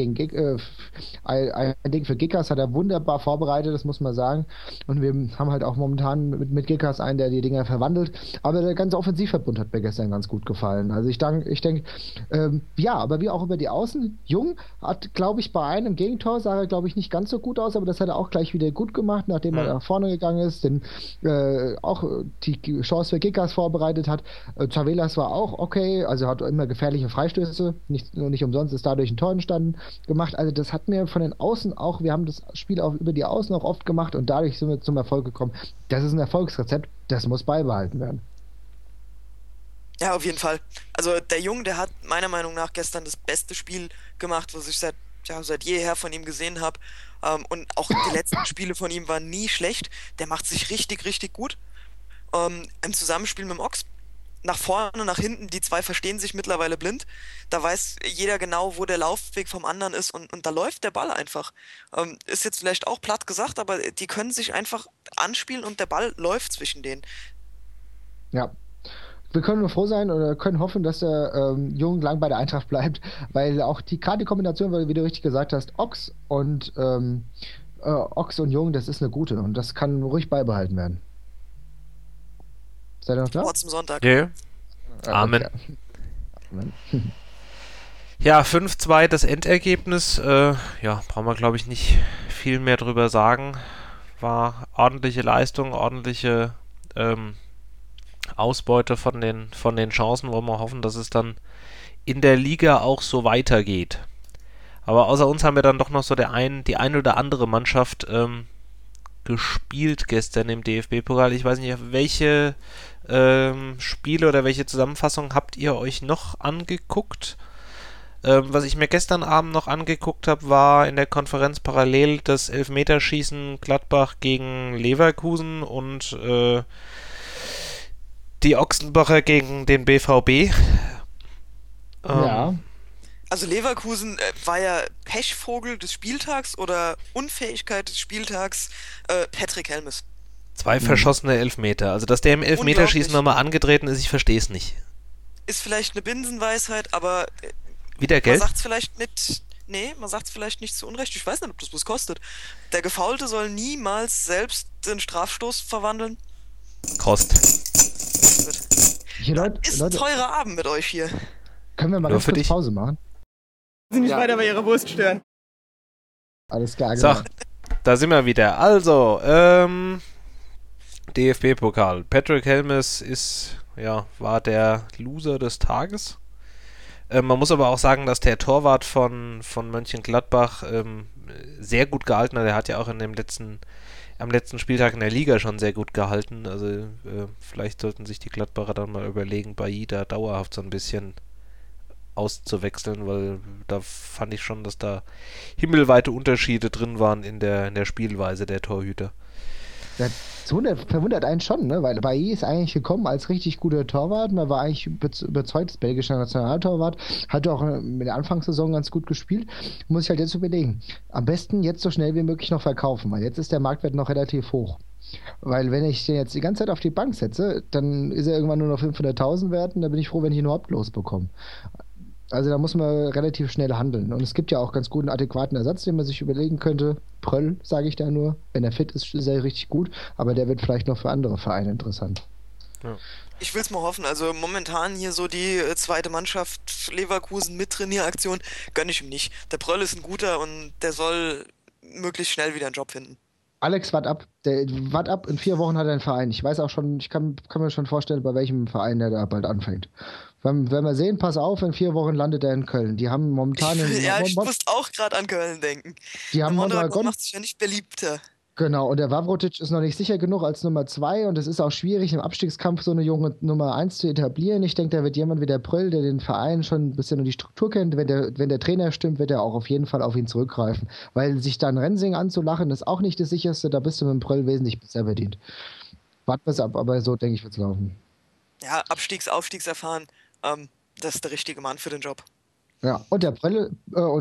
ein Ding für Gikas hat er wunderbar vorbereitet, das muss man sagen. Und wir haben halt auch momentan mit Gikas einen, der die Dinger verwandelt. Aber der ganze Offensivverbund hat mir gestern ganz gut gefallen. Also ich denke, ja, aber wie auch über die Außen. Jung hat, glaube ich, bei einem Gegentor sah er, glaube ich, nicht ganz so gut aus, aber das hat er auch gleich wieder gut gemacht, nachdem er nach vorne gegangen ist, denn auch die Chance für Gikas vorbereitet hat. Chavelas war auch okay, also hat immer gefährliche Freistöße, nicht umsonst ist dadurch ein Tor entstanden, gemacht. Also das hat mir von den Außen auch, wir haben das Spiel auch über die Außen auch oft gemacht und dadurch sind wir zum Erfolg gekommen. Das ist ein Erfolgsrezept, das muss beibehalten werden. Ja, auf jeden Fall. Also der Jung, der hat meiner Meinung nach gestern das beste Spiel gemacht, was ich seit jeher von ihm gesehen habe. Und auch die letzten Spiele von ihm waren nie schlecht. Der macht sich richtig, richtig gut. Im Zusammenspiel mit dem Ochs. Nach vorne, nach hinten, die zwei verstehen sich mittlerweile blind. Da weiß jeder genau, wo der Laufweg vom anderen ist und da läuft der Ball einfach. Ist jetzt vielleicht auch platt gesagt, aber die können sich einfach anspielen und der Ball läuft zwischen denen. Ja. Wir können nur froh sein oder können hoffen, dass der Jung lang bei der Eintracht bleibt, weil auch gerade die Kombination, wie du richtig gesagt hast, Ochs und Jung, das ist eine gute und das kann ruhig beibehalten werden. Seid ihr noch da? Wort zum Sonntag. Yeah. Amen. Okay. Amen. Ja, 5-2 das Endergebnis. Ja, brauchen wir, glaube ich, nicht viel mehr drüber sagen. War ordentliche Leistung, ordentliche Ausbeute von den Chancen, wollen wir hoffen, dass es dann in der Liga auch so weitergeht. Aber außer uns haben wir dann doch noch so die ein oder andere Mannschaft gespielt gestern im DFB-Pokal. Ich weiß nicht, welche Spiele oder welche Zusammenfassung habt ihr euch noch angeguckt? Was ich mir gestern Abend noch angeguckt habe, war in der Konferenz parallel das Elfmeterschießen Gladbach gegen Leverkusen und die Ochsenbacher gegen den BVB. Ja. Also Leverkusen war ja Pechvogel des Spieltags oder Unfähigkeit des Spieltags Patrick Helmes. 2 verschossene Elfmeter. Also, dass der im Elfmeterschießen Unglaublich. nochmal angetreten ist, ich verstehe es nicht. Ist vielleicht eine Binsenweisheit, aber Wieder man Geld? sagt's vielleicht mit... Nee, man sagt's vielleicht nicht zu Unrecht. Ich weiß nicht, ob das was kostet. Der Gefaulte soll niemals selbst den Strafstoß verwandeln. Kost. Hier, Leute, Ist ein teurer Abend mit euch hier. können wir mal Nur ganz für kurz dich. Pause machen? Sie nicht Ja. weiter bei ihrer Wurst stören. Alles klar, So, genau. da sind wir wieder. Also, DFB-Pokal. Patrick Helmes war der Loser des Tages. Man muss aber auch sagen, dass der Torwart von Mönchengladbach sehr gut gehalten hat. Er hat ja auch am letzten Spieltag in der Liga schon sehr gut gehalten. Also vielleicht sollten sich die Gladbacher dann mal überlegen, Bailly da dauerhaft so ein bisschen auszuwechseln, weil da fand ich schon, dass da himmelweite Unterschiede drin waren in der Spielweise der Torhüter. Das verwundert einen schon, ne? Weil Bailly ist eigentlich gekommen als richtig guter Torwart. Man war eigentlich überzeugt, das belgische Nationaltorwart. Hat auch in der Anfangssaison ganz gut gespielt. Muss ich halt jetzt überlegen. Am besten jetzt so schnell wie möglich noch verkaufen, weil jetzt ist der Marktwert noch relativ hoch. Weil wenn ich den jetzt die ganze Zeit auf die Bank setze, dann ist er irgendwann nur noch 500.000 wert und da bin ich froh, wenn ich ihn überhaupt losbekomme. Also da muss man relativ schnell handeln. Und es gibt ja auch ganz guten, adäquaten Ersatz, den man sich überlegen könnte. Pröll, sage ich da nur. Wenn er fit ist, ist er richtig gut. Aber der wird vielleicht noch für andere Vereine interessant. Ich will's mal hoffen. Also momentan hier so die zweite Mannschaft Leverkusen mit Trainieraktion gönn ich ihm nicht. Der Pröll ist ein guter und der soll möglichst schnell wieder einen Job finden. Alex, wart ab. In 4 Wochen hat er einen Verein. Ich weiß auch schon, ich kann mir schon vorstellen, bei welchem Verein der da bald anfängt. Wenn wir sehen, pass auf, in 4 Wochen landet er in Köln. Die haben momentan... Ich musste auch gerade an Köln denken. Die haben Der Mondragon Mondragon. macht sich ja nicht beliebter. Genau, und der Wawrotic ist noch nicht sicher genug als Nummer 2 und es ist auch schwierig, im Abstiegskampf so eine junge Nummer 1 zu etablieren. Ich denke, da wird jemand wie der Pröll, der den Verein schon ein bisschen und die Struktur kennt, wenn der Trainer stimmt, wird er auch auf jeden Fall auf ihn zurückgreifen. Weil sich dann Rensing anzulachen, ist auch nicht das sicherste, da bist du mit dem Pröll wesentlich besser bedient. Warten wir es ab, aber so denke ich, wird es laufen. Ja, Aufstiegserfahren, das ist der richtige Mann für den Job. Ja, und der Pröll,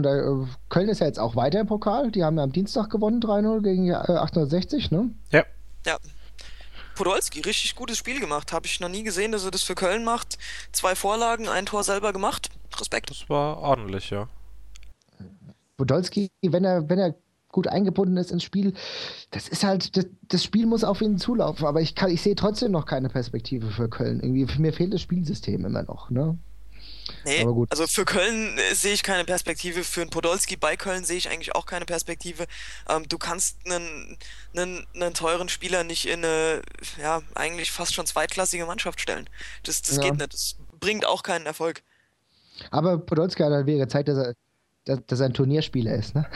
Köln ist ja jetzt auch weiter im Pokal. Die haben ja am Dienstag gewonnen, 3-0 gegen 1860, ne? Ja. Ja. Podolski, richtig gutes Spiel gemacht. Habe ich noch nie gesehen, dass er das für Köln macht. 2 Vorlagen, ein Tor selber gemacht. Respekt. Das war ordentlich, ja. Podolski, wenn er gut eingebunden ist ins Spiel, das ist halt, das Spiel muss auf ihn zulaufen, aber ich sehe trotzdem noch keine Perspektive für Köln. Irgendwie, mir fehlt das Spielsystem immer noch, ne? Nee, Aber gut. also für Köln sehe ich keine Perspektive. Für einen Podolski bei Köln sehe ich eigentlich auch keine Perspektive. Du kannst einen teuren Spieler nicht in eine, ja, eigentlich fast schon zweitklassige Mannschaft stellen. Das Ja. geht nicht. Das bringt auch keinen Erfolg. Aber Podolski hat halt wieder gezeigt, dass er ein Turnierspieler ist, ne?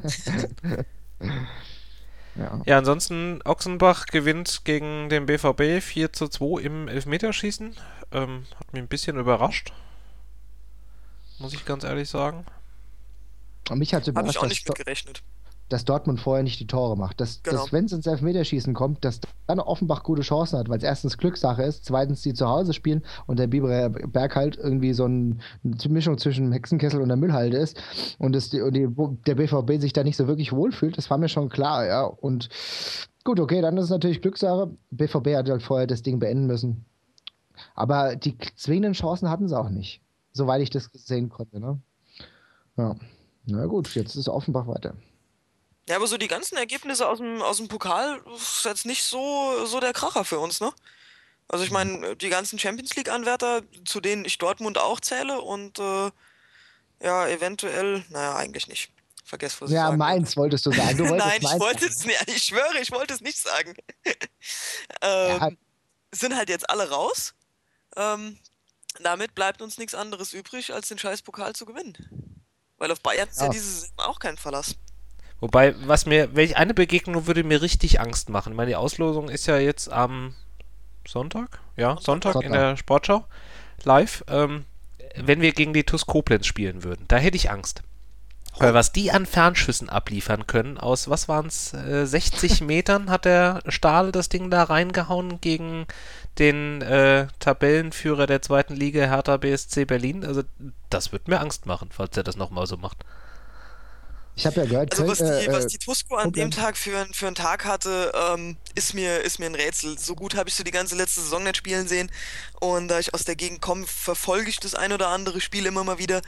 Ja. Ja, ansonsten Ochsenbach gewinnt gegen den BVB 4:2 im Elfmeterschießen. Hat mich ein bisschen überrascht. Muss ich ganz ehrlich sagen. Und mich hat es Habe ich überrascht, auch nicht mit gerechnet. dass Dortmund vorher nicht die Tore macht. Genau. Wenn es ins Elfmeterschießen kommt, dass dann Offenbach gute Chancen hat, weil es erstens Glückssache ist, zweitens die zu Hause spielen und der Biberer Berg halt irgendwie so eine Mischung zwischen dem Hexenkessel und der Müllhalde ist und der BVB sich da nicht so wirklich wohlfühlt, das war mir schon klar, ja. Und gut, okay, dann ist es natürlich Glückssache. BVB hat halt vorher das Ding beenden müssen. Aber die zwingenden Chancen hatten sie auch nicht, soweit ich das sehen konnte, ne? Ja. Na gut, jetzt ist Offenbach weiter. Ja, aber so die ganzen Ergebnisse aus dem Pokal ist jetzt nicht so der Kracher für uns, ne? Also ich meine, die ganzen Champions League-Anwärter, zu denen ich Dortmund auch zähle und ja, eventuell, naja, eigentlich nicht. Vergesst, was ich Ja, sagen Mainz wolltest du sagen. Du wolltest Nein, ich Mainz wollte es nicht, ich schwöre, ich wollte es nicht sagen. Ja, sind halt jetzt alle raus. Ähm, damit bleibt uns nichts anderes übrig, als den scheiß Pokal zu gewinnen. Weil auf Bayern ist ja Ja, diese Saison auch kein Verlass. Wobei, welch eine Begegnung würde mir richtig Angst machen. Ich meine, die Auslosung ist ja jetzt am Sonntag? Ja, Sonntag, ja. Sonntag in Sonntag. der Sportschau live. Wenn wir gegen die TuS Koblenz spielen würden, da hätte ich Angst. Weil was die an Fernschüssen abliefern können, aus, was waren es, 60 Metern hat der Stahl das Ding da reingehauen gegen den Tabellenführer der zweiten Liga, Hertha BSC Berlin. Also das wird mir Angst machen, falls er das nochmal so macht. ich habe ja gehört, Also was die Tusko an dem Koblenz. Tag für einen Tag hatte, ist mir ein Rätsel. So gut habe ich so die ganze letzte Saison nicht spielen sehen. Und da ich aus der Gegend komme, verfolge ich das ein oder andere Spiel immer mal wieder.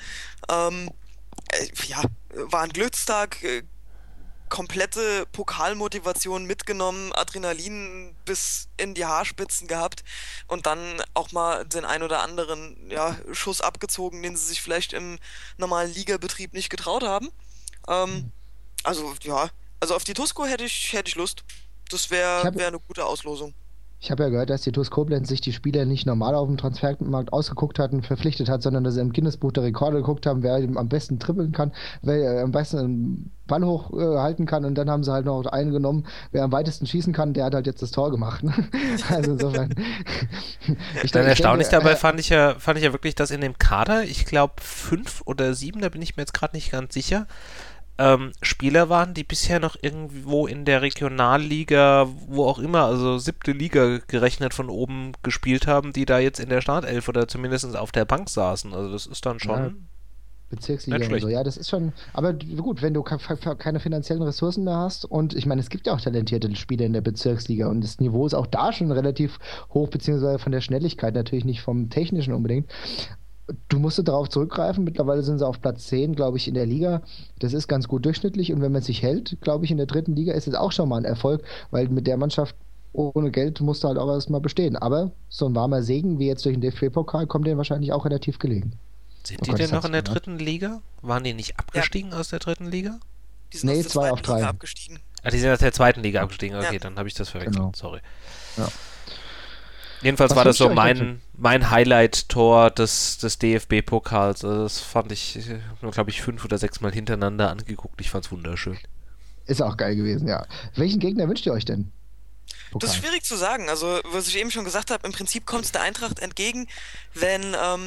Ja, war ein Glückstag, komplette Pokalmotivation mitgenommen, Adrenalin bis in die Haarspitzen gehabt und dann auch mal den ein oder anderen, ja, Schuss abgezogen, den sie sich vielleicht im normalen Ligabetrieb nicht getraut haben. Ähm, also ja, also auf die Tusko hätte ich Lust. Das Ich wäre habe wär eine gute Auslosung. Ich habe ja gehört, dass die TuS Koblenz sich die Spieler nicht normal auf dem Transfermarkt ausgeguckt hat und verpflichtet hat, sondern dass sie im Guinness-Buch der Rekorde geguckt haben, wer am besten dribbeln kann, wer am besten einen Ball hochhalten kann, und dann haben sie halt noch einen genommen, wer am weitesten schießen kann, der hat halt jetzt das Tor gemacht. Also insofern. Dann Ich erstaunlich denke, dabei fand ich ja wirklich, dass in dem Kader, ich glaube 5 oder 7, da bin ich mir jetzt gerade nicht ganz sicher, Spieler waren, die bisher noch irgendwo in der Regionalliga, wo auch immer, also 7. Liga gerechnet von oben gespielt haben, die da jetzt in der Startelf oder zumindest auf der Bank saßen. Also das ist dann ja, schon Bezirksliga nicht und schlecht. so, ja, das ist schon, aber gut, wenn du keine finanziellen Ressourcen mehr hast, und ich meine, es gibt ja auch talentierte Spieler in der Bezirksliga und das Niveau ist auch da schon relativ hoch, beziehungsweise von der Schnelligkeit, natürlich nicht vom Technischen unbedingt. Du musst darauf zurückgreifen. Mittlerweile sind sie auf Platz 10, glaube ich, in der Liga. Das ist ganz gut durchschnittlich. Und wenn man sich hält, glaube ich, in der dritten Liga ist es auch schon mal ein Erfolg, weil mit der Mannschaft ohne Geld musst du halt auch erstmal bestehen. Aber so ein warmer Segen wie jetzt durch den DFB-Pokal kommt denen wahrscheinlich auch relativ gelegen. Sind Oh die Gott, denn das noch hat's in der gehört. dritten Liga? Waren die nicht Ja, abgestiegen aus der dritten Liga? die sind aus Nee, der 2 auf zweiten Liga 3. abgestiegen. Ah, die sind aus der zweiten Liga abgestiegen. Ja. Okay, dann habe ich das verwechselt. Genau. Sorry. Ja. Jedenfalls Was war das wünscht ihr so euch denn für? mein Highlight-Tor des DFB-Pokals. Also das fand ich, glaube ich, 5 oder 6 Mal hintereinander angeguckt. Ich fand's wunderschön. Ist auch geil gewesen, ja. Welchen Gegner wünscht ihr euch denn? Das ist Pokal. schwierig zu sagen. Also, was ich eben schon gesagt habe, im Prinzip kommt es der Eintracht entgegen, wenn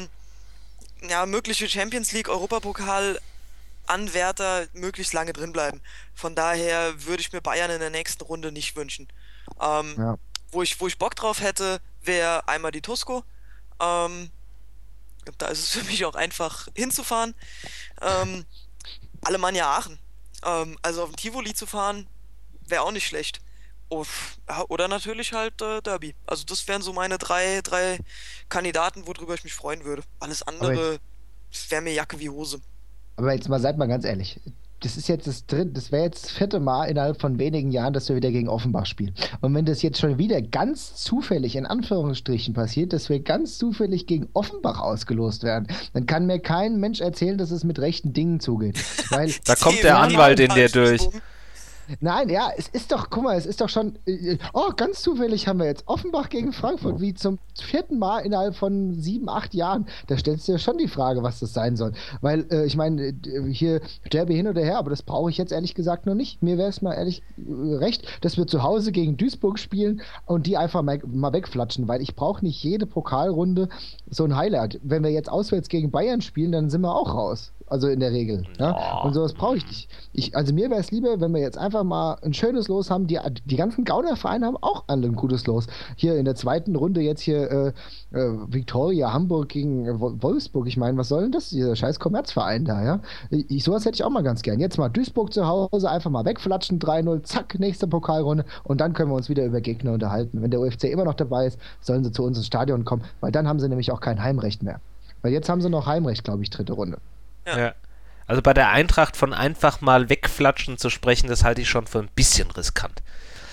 ja, mögliche Champions League, Europapokal Anwärter möglichst lange drin bleiben. Von daher würde ich mir Bayern in der nächsten Runde nicht wünschen. Ähm, Ja. wo ich Bock drauf hätte, wäre einmal die Tusko. Ähm, da ist es für mich auch einfach hinzufahren. Ähm, Alemannia Aachen. Also auf dem Tivoli zu fahren, wäre auch nicht schlecht. Oh, ja, oder natürlich halt Derby. Also das wären so meine drei Kandidaten, worüber ich mich freuen würde. Alles Aber jetzt, andere wäre mir Jacke wie Hose. aber jetzt mal, seid mal ganz ehrlich. Das ist jetzt das wäre jetzt das 4. Mal innerhalb von wenigen Jahren, dass wir wieder gegen Offenbach spielen. Und wenn das jetzt schon wieder ganz zufällig, in Anführungsstrichen, passiert, dass wir ganz zufällig gegen Offenbach ausgelost werden, dann kann mir kein Mensch erzählen, dass es mit rechten Dingen zugeht. Weil Da Die kommt der DFB Anwalt macht in dir durch. Spielbogen. Nein, ja, es ist doch, guck mal, es ist doch schon, oh, ganz zufällig haben wir jetzt Offenbach gegen Frankfurt, wie zum 4. Mal innerhalb von 7, 8 Jahren. Da stellst du dir schon die Frage, was das sein soll. Weil, ich meine, hier Derby hin oder her, aber das brauche ich jetzt ehrlich gesagt noch nicht. Mir wäre es mal ehrlich recht, dass wir zu Hause gegen Duisburg spielen und die einfach mal wegflatschen, weil ich brauche nicht jede Pokalrunde so ein Highlight. Wenn wir jetzt auswärts gegen Bayern spielen, dann sind wir auch raus. Also in der Regel. Ja? Und sowas brauche ich nicht. Also mir wäre es lieber, wenn wir jetzt einfach mal ein schönes Los haben. Die ganzen Gaunervereine haben auch alle ein gutes Los. Hier in der zweiten Runde jetzt hier Viktoria Hamburg gegen Wolfsburg. Ich meine, was soll denn das? Dieser scheiß Kommerzverein da, ja? Sowas hätte ich auch mal ganz gern. Jetzt mal Duisburg zu Hause, einfach mal wegflatschen, 3-0, zack, nächste Pokalrunde und dann können wir uns wieder über Gegner unterhalten. Wenn der UFC immer noch dabei ist, sollen sie zu uns ins Stadion kommen, weil dann haben sie nämlich auch kein Heimrecht mehr. Weil jetzt haben sie noch Heimrecht, glaube ich, dritte Runde. Ja. Ja. Also bei der Eintracht von einfach mal wegflatschen zu sprechen, das halte ich schon für ein bisschen riskant.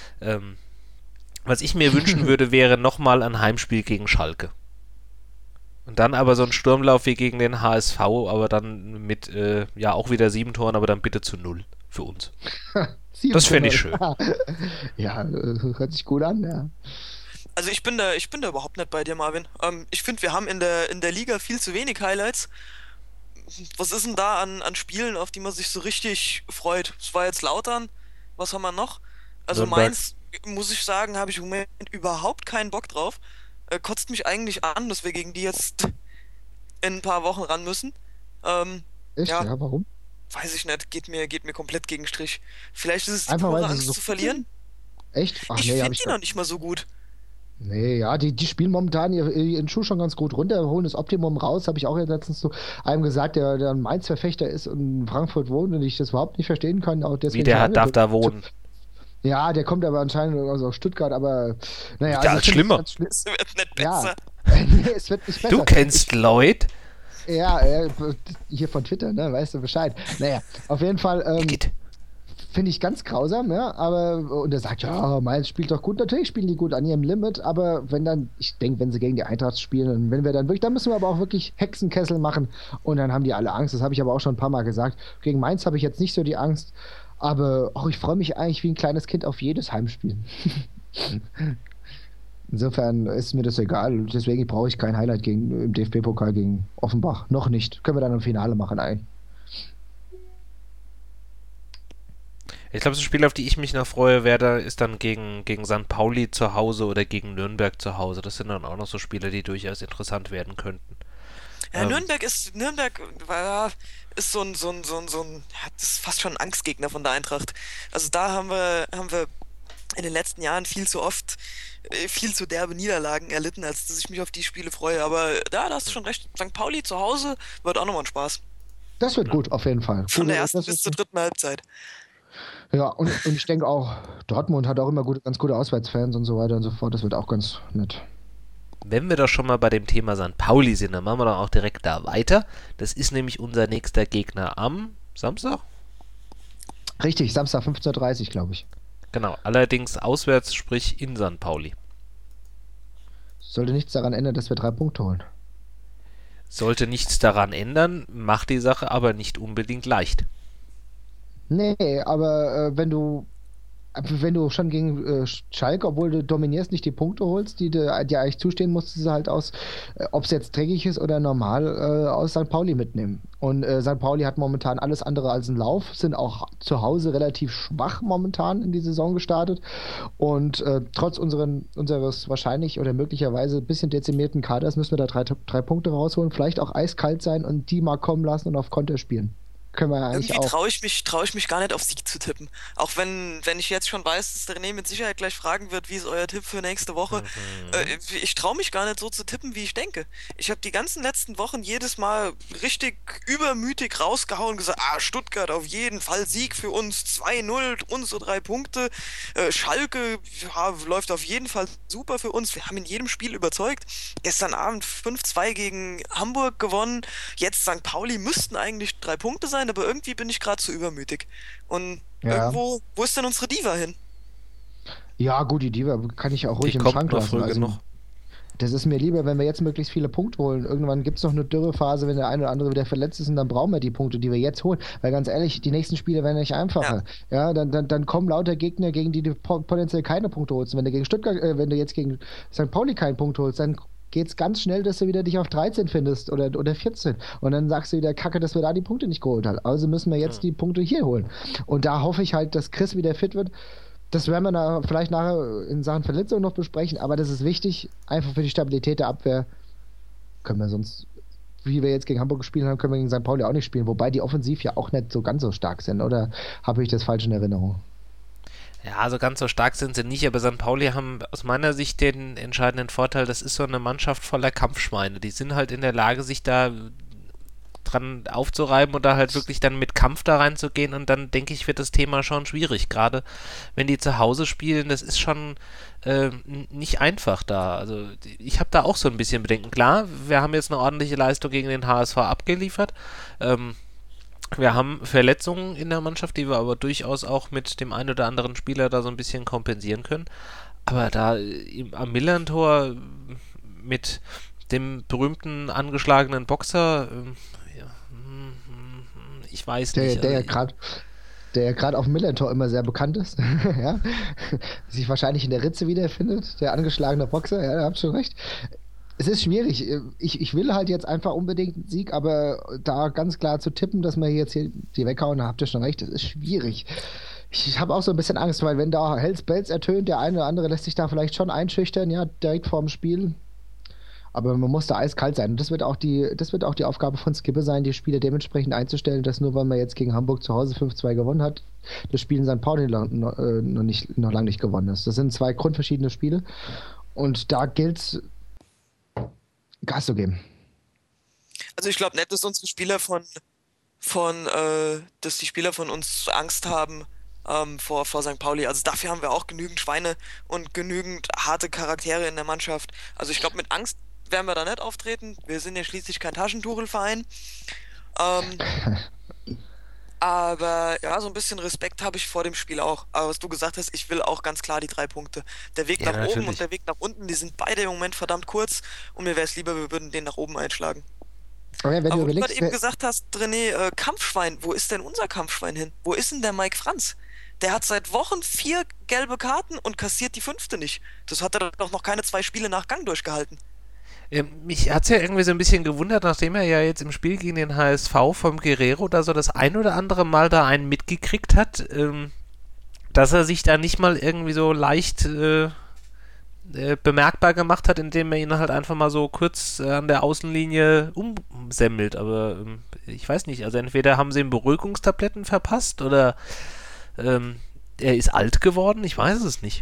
Was ich mir wünschen würde, wäre nochmal ein Heimspiel gegen Schalke. Und dann aber so ein Sturmlauf wie gegen den HSV, aber dann mit, ja, auch wieder 7 Toren, aber dann bitte zu 0 für uns. Das fände ich schön. Ja, hört sich gut an, ja. Also ich bin da überhaupt nicht bei dir, Marvin. Ich finde, wir haben in der Liga viel zu wenig Highlights. Was ist denn da an Spielen, auf die man sich so richtig freut? Es war jetzt Lautern. Was haben wir noch? Also Nürnberg. Mainz, muss ich sagen, habe ich im Moment überhaupt keinen Bock drauf. Kotzt mich eigentlich an, dass wir gegen die jetzt in ein paar Wochen ran müssen. Ähm, Echt? ja, Ja, warum? weiß ich nicht. Geht mir komplett gegen Strich. Vielleicht ist es die Einfach weil pure sie Angst so zu gut verlieren. sind? Echt? Ach Ich nee, habe finde ich die gar. noch nicht mal so gut. Nee, ja, die spielen momentan ihren Schuh schon ganz gut runter, holen das Optimum raus, habe ich auch jetzt letztens zu einem gesagt, der ein Mainz-Verfechter ist und in Frankfurt wohnt und ich das überhaupt nicht verstehen kann, auch Wie deswegen der schon darf angeguckt. da wohnen. Ja, der kommt aber anscheinend aus Stuttgart, aber naja, Ja, also ich als finde es schlimmer. ganz schlimm. Es wird nicht Ja, besser. nee, es wird nicht Du besser. kennst Lloyd? Ja, hier von Twitter, ne, weißt du Bescheid. Naja, auf jeden Fall, Igitt. finde ich ganz grausam, ja, aber, und er sagt, ja, Mainz spielt doch gut, natürlich spielen die gut an ihrem Limit, aber wenn dann, ich denke, wenn sie gegen die Eintracht spielen, und wenn wir dann wirklich, dann müssen wir aber auch wirklich Hexenkessel machen und dann haben die alle Angst, das habe ich aber auch schon ein paar Mal gesagt. Gegen Mainz habe ich jetzt nicht so die Angst, aber auch ich freue mich eigentlich wie ein kleines Kind auf jedes Heimspiel. Insofern ist mir das egal, deswegen brauche ich kein Highlight im DFB-Pokal gegen Offenbach, noch nicht, können wir dann im Finale machen eigentlich. Ich glaube, so ein Spiel, auf die ich mich noch freue, ist dann gegen St. Pauli zu Hause oder gegen Nürnberg zu Hause. Das sind dann auch noch so Spiele, die durchaus interessant werden könnten. Ja, Ähm, Nürnberg ist ja, das ist fast schon ein Angstgegner von der Eintracht. Also da haben wir in den letzten Jahren viel zu oft viel zu derbe Niederlagen erlitten, als dass ich mich auf die Spiele freue. Aber ja, da hast du schon recht. St. Pauli zu Hause wird auch nochmal ein Spaß. Das wird gut, auf jeden Fall. Von der ersten Das bis ist, zur dritten Halbzeit. ja, und ich denke auch, Dortmund hat auch immer ganz gute Auswärtsfans und so weiter und so fort. Das wird auch ganz nett. Wenn wir doch schon mal bei dem Thema St. Pauli sind, dann machen wir doch auch direkt da weiter. Das ist nämlich unser nächster Gegner am Samstag. Richtig, Samstag 15:30 glaube ich. Genau, allerdings auswärts, sprich in St. Pauli. Sollte nichts daran ändern, dass wir 3 Punkte holen. Sollte nichts daran ändern, macht die Sache aber nicht unbedingt leicht. Nee, aber wenn du schon gegen Schalke, obwohl du dominierst, nicht die Punkte holst, die dir eigentlich zustehen, musst du sie halt ob es jetzt dreckig ist oder normal, aus St. Pauli mitnehmen. Und St. Pauli hat momentan alles andere als einen Lauf, sind auch zu Hause relativ schwach momentan in die Saison gestartet. Und trotz unseres wahrscheinlich oder möglicherweise ein bisschen dezimierten Kaders müssen wir da 3 Punkte rausholen, vielleicht auch eiskalt sein und die mal kommen lassen und auf Konter spielen. Können wir ja eigentlich Irgendwie auch. traue ich mich gar nicht auf Sieg zu tippen. Auch wenn ich jetzt schon weiß, dass der René mit Sicherheit gleich fragen wird, wie ist euer Tipp für nächste Woche. Ich traue mich gar nicht so zu tippen, wie ich denke. Ich habe die ganzen letzten Wochen jedes Mal richtig übermütig rausgehauen und gesagt, Stuttgart auf jeden Fall Sieg für uns, 2:0, unsere 3 Punkte. Schalke ja, läuft auf jeden Fall super für uns. Wir haben in jedem Spiel überzeugt. Gestern Abend 5:2 gegen Hamburg gewonnen. Jetzt St. Pauli müssten eigentlich 3 Punkte sein, aber irgendwie bin ich gerade zu übermütig. Und Ja. irgendwo, wo ist denn unsere Diva hin? Ja, gut, die Diva kann ich auch Die ruhig im kommt Schrank noch lassen. früh Also, genug. das ist mir lieber, wenn wir jetzt möglichst viele Punkte holen. Irgendwann gibt es noch eine Dürrephase, wenn der eine oder andere wieder verletzt ist und dann brauchen wir die Punkte, die wir jetzt holen. Weil ganz ehrlich, die nächsten Spiele werden nicht einfacher. Ja, dann kommen lauter Gegner, gegen die du potenziell keine Punkte holst. Und wenn du gegen Stuttgart, wenn du jetzt gegen St. Pauli keinen Punkt holst, dann geht es ganz schnell, dass du wieder dich auf 13 findest oder 14. Und dann sagst du wieder, Kacke, dass wir da die Punkte nicht geholt haben. Also müssen wir jetzt die Punkte hier holen. Und da hoffe ich halt, dass Chris wieder fit wird. Das werden wir vielleicht nachher in Sachen Verletzung noch besprechen, aber das ist wichtig, einfach für die Stabilität der Abwehr. Können wir sonst, wie wir jetzt gegen Hamburg gespielt haben, können wir gegen St. Pauli auch nicht spielen, wobei die offensiv ja auch nicht so ganz so stark sind, oder habe ich das falsch in Erinnerung? Ja, also ganz so stark sind sie nicht, aber St. Pauli haben aus meiner Sicht den entscheidenden Vorteil, das ist so eine Mannschaft voller Kampfschweine. Die sind halt in der Lage, sich da dran aufzureiben und da halt wirklich dann mit Kampf da reinzugehen und dann denke ich, wird das Thema schon schwierig, gerade wenn die zu Hause spielen, das ist schon nicht einfach da. Also ich habe da auch so ein bisschen Bedenken. Klar, wir haben jetzt eine ordentliche Leistung gegen den HSV abgeliefert. Wir haben Verletzungen in der Mannschaft, die wir aber durchaus auch mit dem einen oder anderen Spieler da so ein bisschen kompensieren können. Aber da am Millern-Tor mit dem berühmten angeschlagenen Boxer, ja, ich weiß nicht. Der ja Also, gerade der gerade auf dem Millantor immer sehr bekannt ist. Ja? Sich wahrscheinlich in der Ritze wiederfindet, der angeschlagene Boxer, ja, da habt schon recht. Es ist schwierig. Ich will halt jetzt einfach unbedingt einen Sieg, aber da ganz klar zu tippen, dass wir jetzt hier die weghauen, da habt ihr schon recht, das ist schwierig. Ich habe auch so ein bisschen Angst, weil wenn da Hells Bells ertönt, der eine oder andere lässt sich da vielleicht schon einschüchtern, ja, direkt vorm Spiel. Aber man muss da eiskalt sein. Und das wird auch die Aufgabe von Skipper sein, die Spieler dementsprechend einzustellen, dass nur weil man jetzt gegen Hamburg zu Hause 5-2 gewonnen hat, das Spiel in St. Pauli noch lange nicht gewonnen ist. Das sind zwei grundverschiedene Spiele. Und da gilt es, Gas zu geben. Also ich glaube nicht, dass unsere Spieler dass die Spieler von uns Angst haben vor St. Pauli. Also dafür haben wir auch genügend Schweine und genügend harte Charaktere in der Mannschaft. Also ich glaube, mit Angst werden wir da nicht auftreten. Wir sind ja schließlich kein Taschentuchelverein. Aber ja, so ein bisschen Respekt habe ich vor dem Spiel auch. Aber was du gesagt hast, ich will auch ganz klar die 3 Punkte. Der Weg Ja, nach oben natürlich. und der Weg nach unten, die sind beide im Moment verdammt kurz. Und mir wäre es lieber, wir würden den nach oben einschlagen. Aber ja, wenn Aber du wo du gerade überlegst, eben gesagt hast, René, Kampfschwein, wo ist denn unser Kampfschwein hin? Wo ist denn der Mike Franz? Der hat seit Wochen 4 gelbe Karten und kassiert die 5. nicht. Das hat er doch noch keine 2 Spiele nach Gang durchgehalten. Mich hat es ja irgendwie so ein bisschen gewundert, nachdem er ja jetzt im Spiel gegen den HSV vom Guerrero da so das ein oder andere Mal da einen mitgekriegt hat, dass er sich da nicht mal irgendwie so leicht bemerkbar gemacht hat, indem er ihn halt einfach mal so kurz an der Außenlinie umsemmelt. Aber ich weiß nicht, also entweder haben sie ihm Beruhigungstabletten verpasst oder er ist alt geworden, ich weiß es nicht.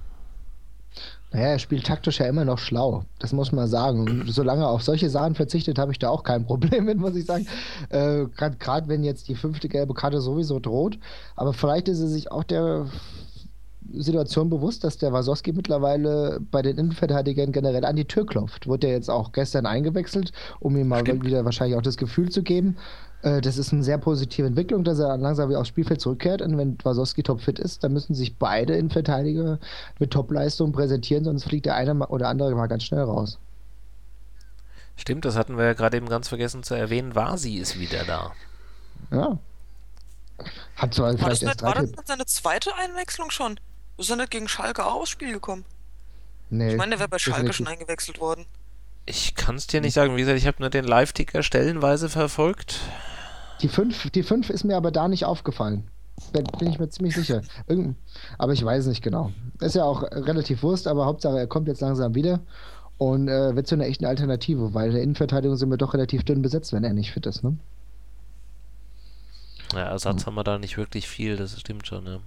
naja, er spielt taktisch ja immer noch schlau. Das muss man sagen. Und solange er auf solche Sachen verzichtet, habe ich da auch kein Problem mit, muss ich sagen. Gerade wenn jetzt die 5. gelbe Karte sowieso droht. Aber vielleicht ist er sich auch der Situation bewusst, dass der Wasowski mittlerweile bei den Innenverteidigern generell an die Tür klopft. Wurde ja jetzt auch gestern eingewechselt, um ihm mal Stimmt. wieder wahrscheinlich auch das Gefühl zu geben. Das ist eine sehr positive Entwicklung, dass er langsam wieder aufs Spielfeld zurückkehrt. Und wenn Wasowski topfit ist, dann müssen sich beide Innenverteidiger mit Topleistung präsentieren, sonst fliegt der eine oder andere mal ganz schnell raus. Stimmt, das hatten wir ja gerade eben ganz vergessen zu erwähnen. Vasi ist wieder da. Ja. Hat zwar vielleicht erst War drei. das nicht seine zweite Einwechslung schon? Ist er nicht gegen Schalke auch aufs Spiel gekommen? Nee, Ich meine, der wäre bei Schalke definitiv. schon eingewechselt worden. Ich kann es dir nicht sagen. Wie gesagt, ich habe nur den Live-Ticker stellenweise verfolgt. Die 5 ist mir aber da nicht aufgefallen. Bin ich mir ziemlich sicher. Aber ich weiß es nicht genau. Ist ja auch relativ Wurst, aber Hauptsache er kommt jetzt langsam wieder und wird zu einer echten Alternative, weil in der Innenverteidigung sind wir doch relativ dünn besetzt, wenn er nicht fit ist. Ne? Ja, Ersatz haben wir da nicht wirklich viel, das stimmt schon, ja.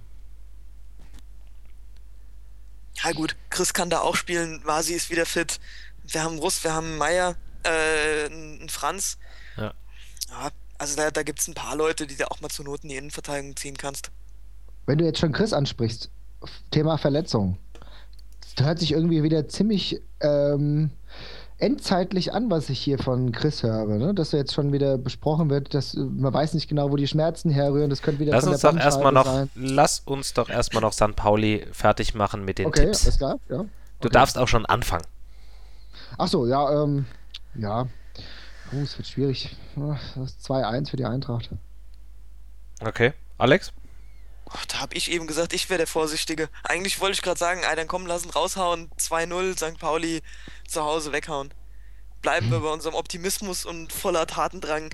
Ja gut, Chris kann da auch spielen, Vasi ist wieder fit. Wir haben Russ, wir haben Meier, einen Franz. Ja. Ja, also da gibt es ein paar Leute, die du auch mal zur Not in die Innenverteidigung ziehen kannst. Wenn du jetzt schon Chris ansprichst, Thema Verletzung. Das hört sich irgendwie wieder ziemlich endzeitlich an, was ich hier von Chris höre. Ne? Dass jetzt schon wieder besprochen wird, dass man weiß nicht genau, wo die Schmerzen herrühren. Das könnte wieder Lass von uns der doch erstmal noch, sein. lass uns doch erstmal noch St. Pauli fertig machen mit den Okay, Tipps. alles klar. Ja. Du Okay. darfst auch schon anfangen. Ach so, ja, ja. Es wird schwierig. Das ist 2-1 für die Eintracht. Okay. Alex? Ach, da habe ich eben gesagt, ich wäre der Vorsichtige. Eigentlich wollte ich gerade sagen, dann komm, lassen raushauen, 2-0, St. Pauli zu Hause weghauen. Bleiben wir bei unserem Optimismus und voller Tatendrang.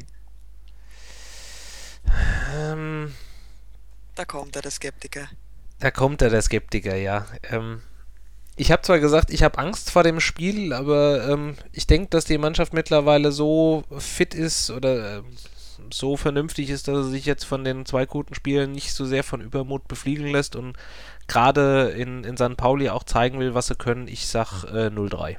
Ähm, Da kommt er, der Skeptiker. Da kommt er, der Skeptiker, ja. Ich habe zwar gesagt, ich habe Angst vor dem Spiel, aber ich denke, dass die Mannschaft mittlerweile so fit ist oder so vernünftig ist, dass sie sich jetzt von den 2 guten Spielen nicht so sehr von Übermut befliegen lässt und gerade in St. Pauli auch zeigen will, was sie können. Ich sag 0-3.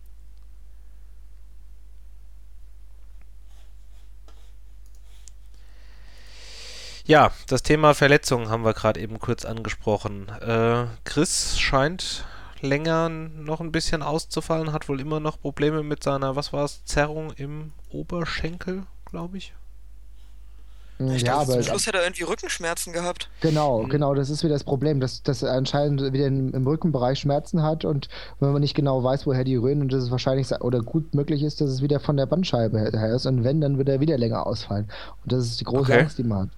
Ja, das Thema Verletzungen haben wir gerade eben kurz angesprochen. Chris scheint länger noch ein bisschen auszufallen, hat wohl immer noch Probleme mit seiner, was war es, Zerrung im Oberschenkel, glaube ich. Ich Ja, dachte, zum aber Schluss hätte er irgendwie Rückenschmerzen gehabt. genau, das ist wieder das Problem, dass er anscheinend wieder im Rückenbereich Schmerzen hat und wenn man nicht genau weiß, woher die rühren und dass es wahrscheinlich oder gut möglich ist, dass es wieder von der Bandscheibe her ist und wenn, dann wird er wieder länger ausfallen. Und das ist die große Okay. Angst, die man hat.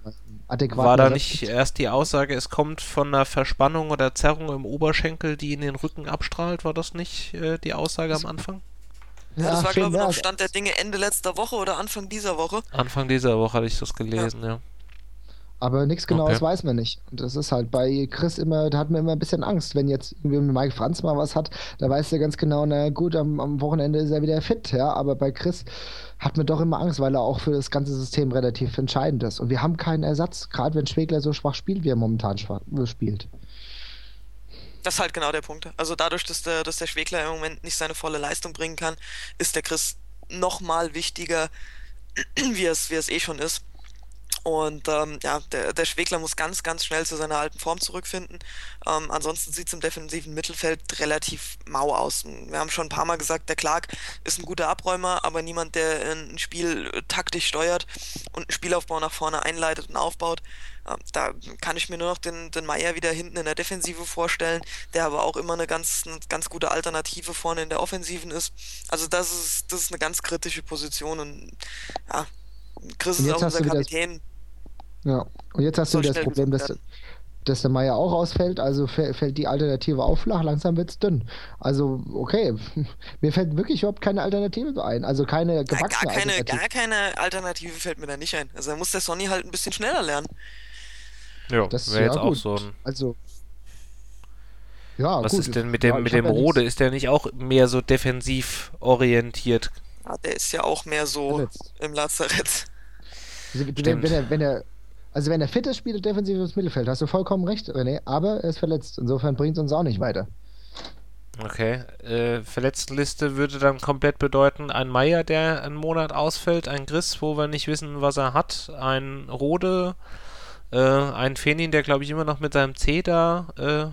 adäquaten War da Ersatz nicht gibt. erst die Aussage, es kommt von einer Verspannung oder Zerrung im Oberschenkel, die in den Rücken abstrahlt? War das nicht die Aussage am Anfang? Ja, das Ja, war, schon glaube ich, mehr noch als Stand der Dinge Ende letzter Woche oder Anfang dieser Woche. Anfang dieser Woche hatte ich das Ja. gelesen, ja. Aber nichts Okay. Genaues weiß man nicht. Und das ist halt bei Chris immer, da hat man immer ein bisschen Angst. Wenn jetzt irgendwie Mike Franz mal was hat, da weißt du ganz genau, na gut, am Wochenende ist er wieder fit, ja. Aber bei Chris hat man doch immer Angst, weil er auch für das ganze System relativ entscheidend ist. Und wir haben keinen Ersatz, gerade wenn Schwegler so schwach spielt, wie er momentan schwach spielt. Das ist halt genau der Punkt. Also dadurch, dass der Schwegler im Moment nicht seine volle Leistung bringen kann, ist der Chris noch mal wichtiger, wie es eh schon ist. Und ja, der Schwegler muss ganz, ganz schnell zu seiner alten Form zurückfinden. Ansonsten sieht es im defensiven Mittelfeld relativ mau aus. Wir haben schon ein paar Mal gesagt, der Clark ist ein guter Abräumer, aber niemand, der ein Spiel taktisch steuert und einen Spielaufbau nach vorne einleitet und aufbaut. Da kann ich mir nur noch den Meier wieder hinten in der Defensive vorstellen, der aber auch immer eine ganz gute Alternative vorne in der Offensiven ist. Also das ist eine ganz kritische Position und ja, Chris Und ist jetzt auch hast unser du wieder Kapitän. Ja, und jetzt hast du Soll wieder das schnell Problem, gesucht werden. dass der Meier auch ausfällt, also fällt die Alternative auch flach, langsam wird's dünn. Also, okay, mir fällt wirklich überhaupt keine Alternative ein, also keine Ja, gar gewachsene keine, Alternative. gar keine Alternative fällt mir da nicht ein. Also da muss der Sonny halt ein bisschen schneller lernen. Ja, Das, wäre ja jetzt auch gut, so ein. also, ja Was gut, ist denn mit ja, mit ich habe dem ja Rode? nichts Ist der nicht auch mehr so defensiv orientiert? Ja, der ist ja auch mehr so verletzt. im Lazarett. Also, Stimmt. wenn er fit ist, spielt er defensives Mittelfeld, hast du vollkommen recht, René, aber er ist verletzt, insofern bringt es uns auch nicht weiter. Okay. Verletztenliste würde dann komplett bedeuten, ein Meier, der einen Monat ausfällt, ein Griss, wo wir nicht wissen, was er hat, ein Rode, ein Fenin, der glaube ich immer noch mit seinem C da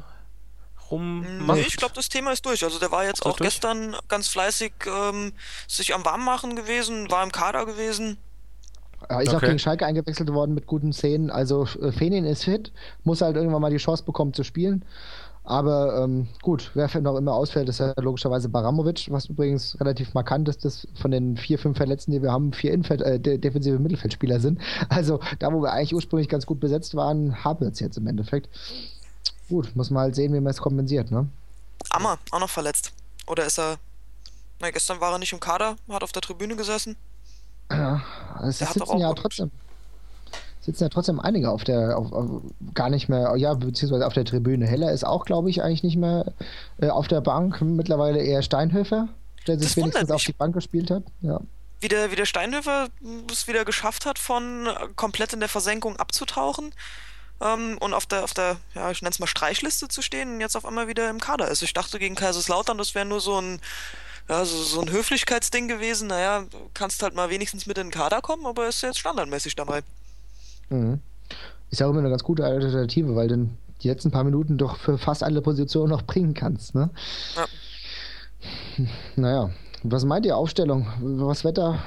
Nee, ich rummacht. glaube, das Thema ist durch. Also der war jetzt Ist das auch durch? gestern ganz fleißig sich am Warmmachen gewesen, war im Kader gewesen. Er ist auch Okay. gegen Schalke eingewechselt worden mit guten Szenen. Also Fenin ist fit, muss halt irgendwann mal die Chance bekommen zu spielen. Aber gut, wer noch immer ausfällt, ist ja logischerweise Baramovic, was übrigens relativ markant ist, dass von den 4, 5 Verletzten, die wir haben, 4 defensive Mittelfeldspieler sind. Also da, wo wir eigentlich ursprünglich ganz gut besetzt waren, haben wir es jetzt im Endeffekt. Gut, muss man halt sehen, wie man es kompensiert, ne? Ammer, auch noch verletzt. Oder ist er. Na, gestern war er nicht im Kader, hat auf der Tribüne gesessen. Ja, es Der hat doch sitzen auch ja irgend- trotzdem einige gar nicht mehr, ja, beziehungsweise auf der Tribüne. Heller ist auch, glaube ich, eigentlich nicht mehr auf der Bank. Mittlerweile eher Steinhöfer, der sich Das wundert wenigstens auf mich. die Bank gespielt hat. Ja. Wie der Steinhöfer es wieder geschafft hat, von komplett in der Versenkung abzutauchen und ja, ich nenne es mal Streichliste zu stehen und jetzt auf einmal wieder im Kader ist. Ich dachte gegen Kaiserslautern, das wäre nur so ein Höflichkeitsding gewesen. Naja, du kannst halt mal wenigstens mit in den Kader kommen, aber ist jetzt standardmäßig dabei. Mhm. Ist ja auch immer eine ganz gute Alternative, weil du die letzten paar Minuten doch für fast alle Positionen noch bringen kannst, ne? Ja. Naja, was meint ihr Aufstellung? Was Wetter?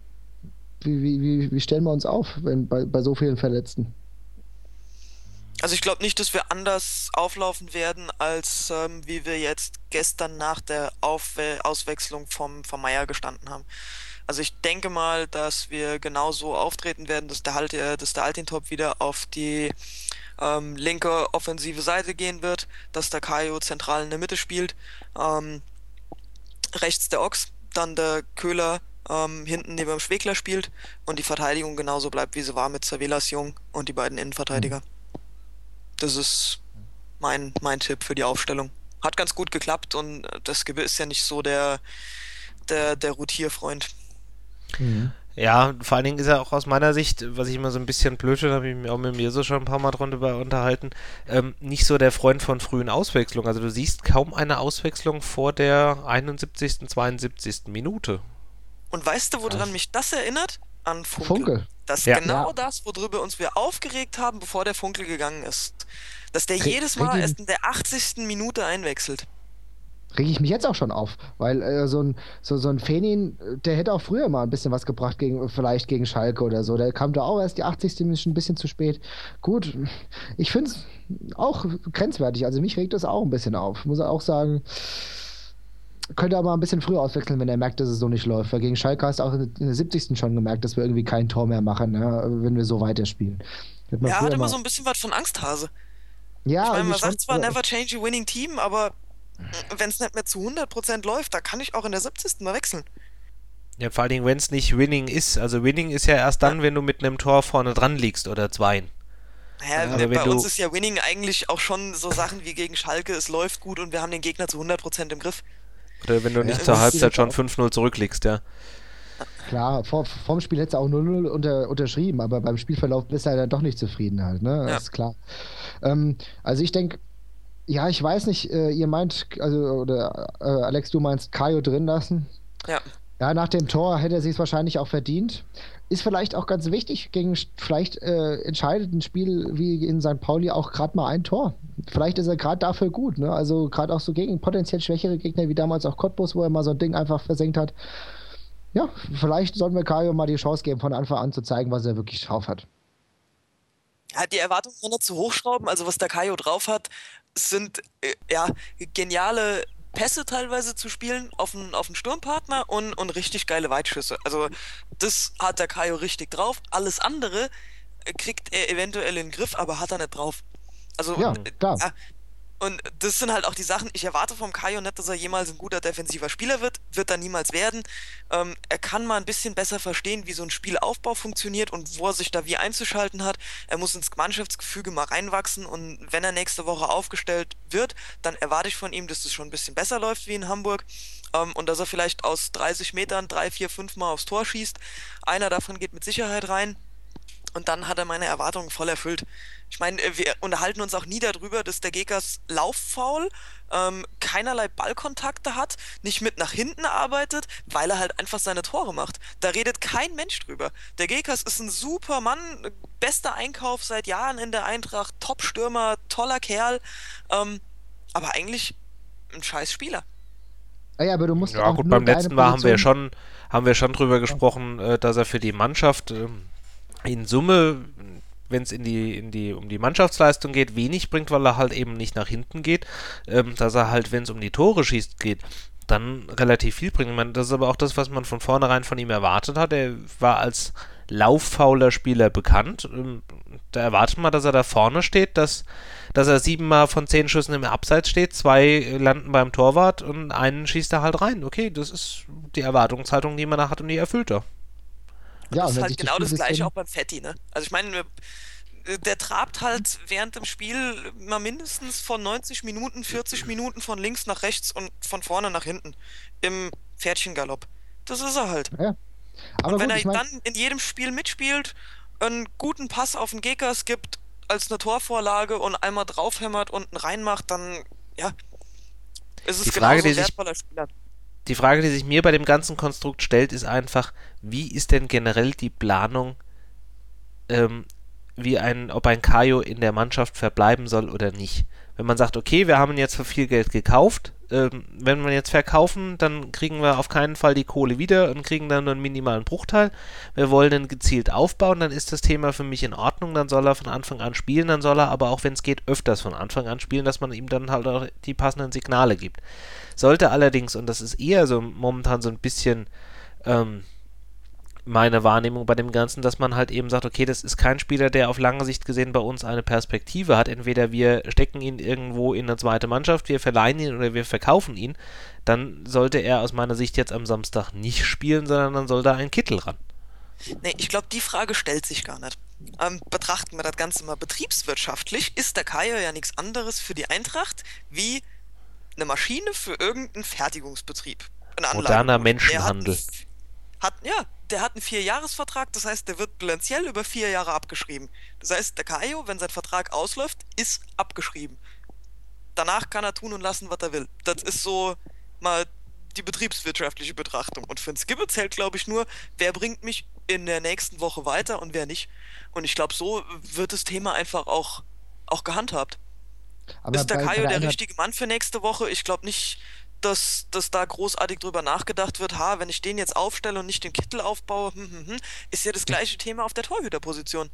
Wie stellen wir uns auf, bei so vielen Verletzten? Also ich glaube nicht, dass wir anders auflaufen werden, als wie wir jetzt gestern nach der Auswechslung vom Meier gestanden haben. Also ich denke mal, dass wir genau so auftreten werden, dass der Altintop wieder auf die linke offensive Seite gehen wird, dass der Kajo zentral in der Mitte spielt, ähm, rechts der Ochs, dann der Köhler hinten neben dem Schwegler spielt und die Verteidigung genauso bleibt, wie sie war mit Savelas Jung und die beiden Hm. Innenverteidiger. Das ist mein Tipp für die Aufstellung. Hat ganz gut geklappt und das Gebir ist ja nicht so der Rotierfreund. Mhm. Ja, vor allen Dingen ist er auch aus meiner Sicht, was ich immer so ein bisschen blöd finde, habe ich mich auch mit mir so schon ein paar Mal drunter unterhalten, nicht so der Freund von frühen Auswechslungen. Also du siehst kaum eine Auswechslung vor der 71., 72. Minute. Und weißt du, woran Krass. mich das erinnert? An Funkel. Funkel. Das ist Ja. genau Ja, das, worüber uns wir aufgeregt haben, bevor der Funkel gegangen ist. Dass der jedes reg Mal ich, erst in der 80. Minute einwechselt. reg ich mich jetzt auch schon auf, weil so ein Fenin, der hätte auch früher mal ein bisschen was gebracht, vielleicht gegen Schalke oder so. Der kam da auch erst die 80. Minute ein bisschen zu spät. Gut, ich finde es auch grenzwertig. Also mich regt das auch ein bisschen auf. Muss auch sagen, könnte aber ein bisschen früher auswechseln, wenn er merkt, dass es so nicht läuft. Weil gegen Schalke hast du auch in der 70. schon gemerkt, dass wir irgendwie kein Tor mehr machen, ja, wenn wir so weiterspielen. Hätte man Er hat früher immer mal- so ein bisschen was von Angsthase. Ja, Ich meine, irgendwie man schon, sagt zwar aber- never change a winning team, aber wenn es nicht mehr zu 100% läuft, da kann ich auch in der 70. mal wechseln. Ja, vor allen Dingen, wenn es nicht Winning ist. Also Winning ist ja erst dann, wenn du mit einem Tor vorne dran liegst oder zweien. Naja, Aber wenn bei uns du- ist ja Winning eigentlich auch schon so Sachen wie gegen Schalke, es läuft gut und wir haben den Gegner zu 100% im Griff. Oder wenn du Ja, nicht das zur ist Halbzeit schon auch- 5-0 zurückliegst, ja. Klar, vorm Spiel hättest du auch 0-0 unterschrieben, aber beim Spielverlauf bist du halt dann doch nicht zufrieden halt, ne? Ja. Das ist klar. Also ich denke, ja, ich weiß nicht, ihr meint, also, oder Alex, du meinst Kajo drin lassen? Ja. Ja, nach dem Tor hätte er sich wahrscheinlich auch verdient. Ist vielleicht auch ganz wichtig, gegen vielleicht entscheidet ein Spiel wie in St. Pauli auch gerade mal ein Tor. Vielleicht ist er gerade dafür gut, ne? Also gerade auch so gegen potenziell schwächere Gegner wie damals auch Cottbus, wo er mal so ein Ding einfach versenkt hat. Ja, vielleicht sollten wir Kajo mal die Chance geben, von Anfang an zu zeigen, was er wirklich drauf hat. Hat die Erwartungen nicht zu hochschrauben, also was der Kajo drauf hat, sind ja geniale Pässe teilweise zu spielen auf einen Sturmpartner und richtig geile Weitschüsse. Also das hat der Kajo richtig drauf. Alles andere kriegt er eventuell in den Griff, aber hat er nicht drauf. Also Ja, klar. ja, und das sind halt auch die Sachen, ich erwarte vom Kajo nicht, dass er jemals ein guter defensiver Spieler wird er niemals werden. Er kann mal ein bisschen besser verstehen, wie so ein Spielaufbau funktioniert und wo er sich da wie einzuschalten hat. Er muss ins Mannschaftsgefüge mal reinwachsen und wenn er nächste Woche aufgestellt wird, dann erwarte ich von ihm, dass das schon ein bisschen besser läuft wie in Hamburg und dass er vielleicht aus 30 Metern 3, 4, 5 Mal aufs Tor schießt. Einer davon geht mit Sicherheit rein. Und dann hat er meine Erwartungen voll erfüllt. Ich meine, wir unterhalten uns auch nie darüber, dass der Gekas Lauffoul keinerlei Ballkontakte hat, nicht mit nach hinten arbeitet, weil er halt einfach seine Tore macht. Da redet kein Mensch drüber. Der Gekas ist ein super Mann, bester Einkauf seit Jahren in der Eintracht, Top-Stürmer, toller Kerl, aber eigentlich ein scheiß Spieler. Ja, aber du musst Ja auch gut, nur beim deine letzten Mal Position- haben wir schon drüber gesprochen, dass er für die Mannschaft in Summe, wenn es um die Mannschaftsleistung geht, wenig bringt, weil er halt eben nicht nach hinten geht, dass er halt, wenn es um die Tore schießt geht, dann relativ viel bringt. Ich meine, das ist aber auch das, was man von vornherein von ihm erwartet hat. Er war als lauffauler Spieler bekannt. Da erwartet man, dass er da vorne steht, dass er 7 Mal von 10 Schüssen im Abseits steht, 2 landen beim Torwart und einen schießt er halt rein. Okay, das ist die Erwartungshaltung, die man da hat und die erfüllt er. Ja, Das und ist wenn halt sich genau das Spielsystem- Gleiche auch beim Fetti, ne? Also ich meine, der trabt halt während dem Spiel mal mindestens von 90 Minuten, 40 Minuten von links nach rechts und von vorne nach hinten im Pferdchengalopp. Das ist er halt. Ja. Aber Und wenn gut, er ich mein, dann in jedem Spiel mitspielt, einen guten Pass auf den Gekas gibt als eine Torvorlage und einmal draufhämmert und einen reinmacht, dann ja, ist es Die Frage, genauso die ein sich- wertvoller Spieler. Die Frage, die sich mir bei dem ganzen Konstrukt stellt, ist einfach, wie ist denn generell die Planung, ob ein Kajo in der Mannschaft verbleiben soll oder nicht? Wenn man sagt, okay, wir haben ihn jetzt für viel Geld gekauft, wenn wir ihn jetzt verkaufen, dann kriegen wir auf keinen Fall die Kohle wieder und kriegen dann nur einen minimalen Bruchteil. Wir wollen ihn gezielt aufbauen, dann ist das Thema für mich in Ordnung, dann soll er von Anfang an spielen, dann soll er aber auch, wenn es geht, öfters von Anfang an spielen, dass man ihm dann halt auch die passenden Signale gibt. Sollte allerdings, und das ist eher so momentan so ein bisschen meine Wahrnehmung bei dem Ganzen, dass man halt eben sagt, okay, das ist kein Spieler, der auf lange Sicht gesehen bei uns eine Perspektive hat. Entweder wir stecken ihn irgendwo in eine zweite Mannschaft, wir verleihen ihn oder wir verkaufen ihn. Dann sollte er aus meiner Sicht jetzt am Samstag nicht spielen, sondern dann soll da ein Kittel ran. Nee, ich glaube, die Frage stellt sich gar nicht. Betrachten wir das Ganze mal betriebswirtschaftlich, ist der Kajo ja nichts anderes für die Eintracht wie eine Maschine für irgendeinen Fertigungsbetrieb. Ein Moderner Anlagengut. Menschenhandel. Der hat einen 4-Jahres-Vertrag, das heißt, der wird bilanziell über 4 Jahre abgeschrieben. Das heißt, der Kajo, wenn sein Vertrag ausläuft, ist abgeschrieben. Danach kann er tun und lassen, was er will. Das ist so mal die betriebswirtschaftliche Betrachtung. Und für den Skipper zählt, glaube ich, nur, wer bringt mich in der nächsten Woche weiter und wer nicht. Und ich glaube, so wird das Thema einfach auch gehandhabt. aber Ist der bei Kajo der der Eintracht- richtige Mann für nächste Woche? Ich glaube nicht, dass da großartig drüber nachgedacht wird, wenn ich den jetzt aufstelle und nicht den Kittel aufbaue, ist ja das gleiche Thema auf der Torhüterposition.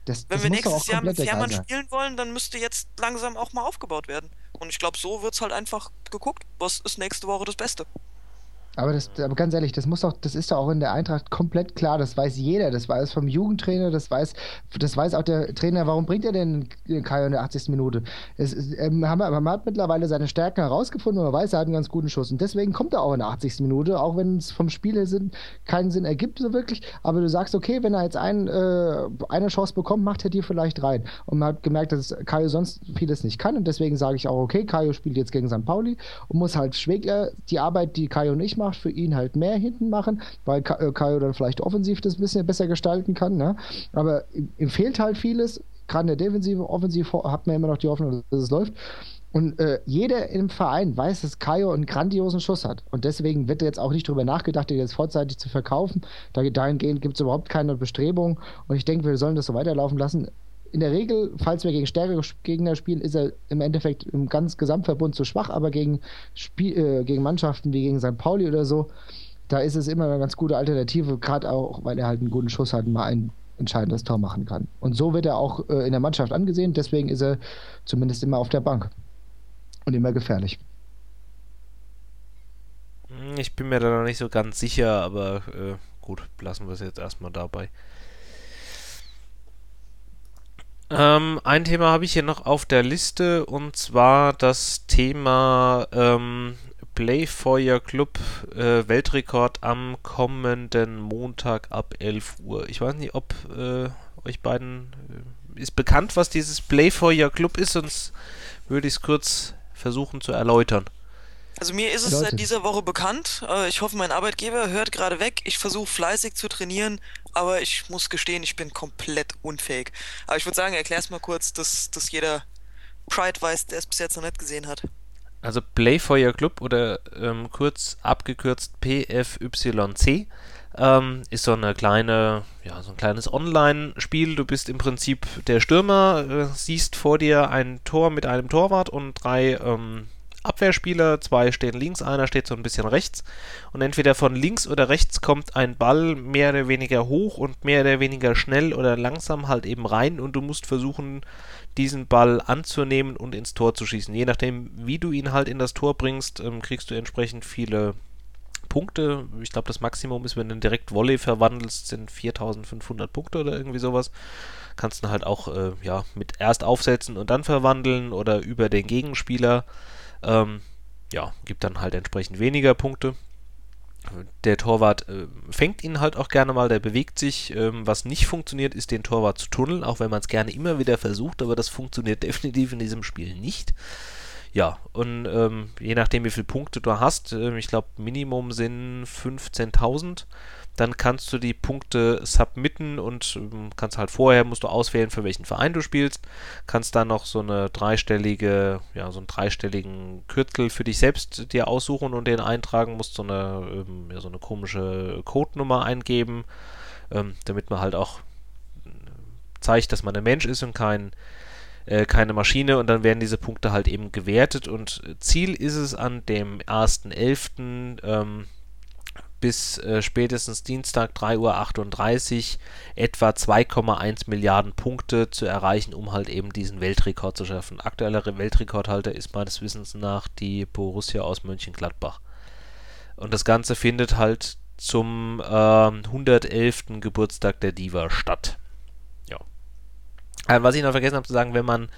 Wenn wir muss doch nächstes auch Jahr mit komplett egal Fährmann sein. spielen wollen, dann müsste jetzt langsam auch mal aufgebaut werden. Und ich glaube, so wird's halt einfach geguckt. Was ist nächste Woche das Beste? Aber ganz ehrlich, das ist doch auch in der Eintracht komplett klar. Das weiß jeder. Das weiß vom Jugendtrainer, das weiß auch der Trainer. Warum bringt er denn Kai in der 80. Minute? Man hat mittlerweile seine Stärken herausgefunden und man weiß, er hat einen ganz guten Schuss. Und deswegen kommt er auch in der 80. Minute, auch wenn es vom Spiel her keinen Sinn ergibt, so wirklich. Aber du sagst, okay, wenn er jetzt eine Chance bekommt, macht er die vielleicht rein. Und man hat gemerkt, dass Kajo sonst vieles nicht kann. Und deswegen sage ich auch, okay, Kajo spielt jetzt gegen St. Pauli und muss halt Schwegler die Arbeit, die Kajo nicht macht, für ihn halt mehr hinten machen, weil Kajo dann vielleicht offensiv das ein bisschen besser gestalten kann. Ne? Aber ihm fehlt halt vieles. Gerade in der Defensive, offensiv hat man immer noch die Hoffnung, dass es läuft. Und jeder im Verein weiß, dass Kajo einen grandiosen Schuss hat. Und deswegen wird jetzt auch nicht darüber nachgedacht, ihn jetzt vorzeitig zu verkaufen. Dahingehend gibt es überhaupt keine Bestrebung. Und ich denke, wir sollen das so weiterlaufen lassen. In der Regel, falls wir gegen stärkere Gegner spielen, ist er im Endeffekt im ganz Gesamtverbund zu schwach, aber gegen Mannschaften wie gegen St. Pauli oder so, da ist es immer eine ganz gute Alternative, gerade auch, weil er halt einen guten Schuss hat und mal ein entscheidendes Tor machen kann. Und so wird er auch in der Mannschaft angesehen, deswegen ist er zumindest immer auf der Bank und immer gefährlich. Ich bin mir da noch nicht so ganz sicher, aber gut, lassen wir es jetzt erstmal dabei. Ein Thema habe ich hier noch auf der Liste und zwar das Thema Play for Your Club Weltrekord am kommenden Montag ab 11 Uhr. Ich weiß nicht, ob euch beiden ist bekannt, was dieses Play for Your Club ist, sonst würde ich es kurz versuchen zu erläutern. Also mir ist es seit dieser Woche bekannt. Ich hoffe, mein Arbeitgeber hört gerade weg. Ich versuche fleißig zu trainieren, aber ich muss gestehen, ich bin komplett unfähig. Aber ich würde sagen, erklär's mal kurz, dass jeder Bescheid weiß, der es bis jetzt noch nicht gesehen hat. Also Play for Your Club oder kurz abgekürzt PFYC ist so eine kleine, ja, so ein kleines Online-Spiel. Du bist im Prinzip der Stürmer, siehst vor dir ein Tor mit einem Torwart und 3 Abwehrspieler, 2 stehen links, einer steht so ein bisschen rechts und entweder von links oder rechts kommt ein Ball mehr oder weniger hoch und mehr oder weniger schnell oder langsam halt eben rein und du musst versuchen, diesen Ball anzunehmen und ins Tor zu schießen. Je nachdem, wie du ihn halt in das Tor bringst, kriegst du entsprechend viele Punkte. Ich glaube, das Maximum ist, wenn du direkt Volley verwandelst, sind 4500 Punkte oder irgendwie sowas. Kannst du halt auch mit erst aufsetzen und dann verwandeln oder über den Gegenspieler. Gibt dann halt entsprechend weniger Punkte. Der Torwart fängt ihn halt auch gerne mal, der bewegt sich. Was nicht funktioniert, ist den Torwart zu tunneln, auch wenn man es gerne immer wieder versucht, aber das funktioniert definitiv in diesem Spiel nicht. Ja, und je nachdem, wie viele Punkte du hast, ich glaube, Minimum sind 15.000, dann kannst du die Punkte submitten und musst du auswählen, für welchen Verein du spielst, kannst dann noch so einen dreistelligen Kürzel für dich selbst dir aussuchen und den eintragen, musst so eine komische Codenummer eingeben, damit man halt auch zeigt, dass man ein Mensch ist und keine Maschine, und dann werden diese Punkte halt eben gewertet und Ziel ist es an dem 1.11. Bis spätestens Dienstag 3:38 Uhr etwa 2,1 Milliarden Punkte zu erreichen, um halt eben diesen Weltrekord zu schaffen. Aktueller Weltrekordhalter ist meines Wissens nach die Borussia aus Mönchengladbach. Und das Ganze findet halt zum 111. Geburtstag der Diva statt. Ja. Was ich noch vergessen habe zu sagen, wenn man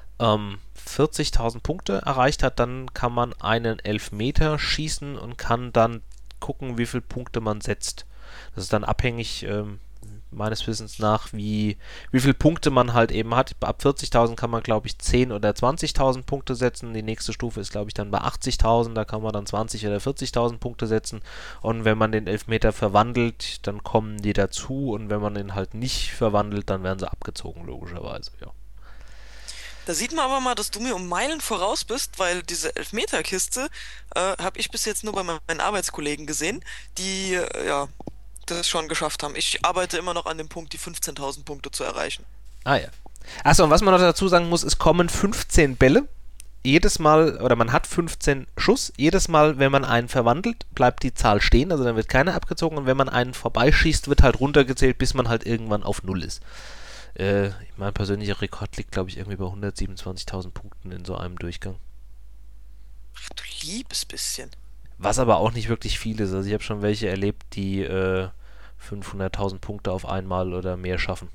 40.000 Punkte erreicht hat, dann kann man einen Elfmeter schießen und kann dann gucken, wie viele Punkte man setzt. Das ist dann abhängig meines Wissens nach, wie viele Punkte man halt eben hat. Ab 40.000 kann man, glaube ich, 10.000 oder 20.000 Punkte setzen. Die nächste Stufe ist, glaube ich, dann bei 80.000. Da kann man dann 20.000 oder 40.000 Punkte setzen. Und wenn man den Elfmeter verwandelt, dann kommen die dazu. Und wenn man den halt nicht verwandelt, dann werden sie abgezogen, logischerweise, ja. Da sieht man aber mal, dass du mir um Meilen voraus bist, weil diese Elfmeterkiste habe ich bis jetzt nur bei meinen Arbeitskollegen gesehen, die das schon geschafft haben. Ich arbeite immer noch an dem Punkt, die 15.000 Punkte zu erreichen. Ah ja. Achso, und was man noch dazu sagen muss, es kommen 15 Bälle. Jedes Mal, oder man hat 15 Schuss. Jedes Mal, wenn man einen verwandelt, bleibt die Zahl stehen, also dann wird keiner abgezogen. Und wenn man einen vorbeischießt, wird halt runtergezählt, bis man halt irgendwann auf 0 ist. Mein persönlicher Rekord liegt, glaube ich, irgendwie bei 127.000 Punkten in so einem Durchgang. Ach, du liebes bisschen. Was aber auch nicht wirklich viel ist. Also ich habe schon welche erlebt, die 500.000 Punkte auf einmal oder mehr schaffen.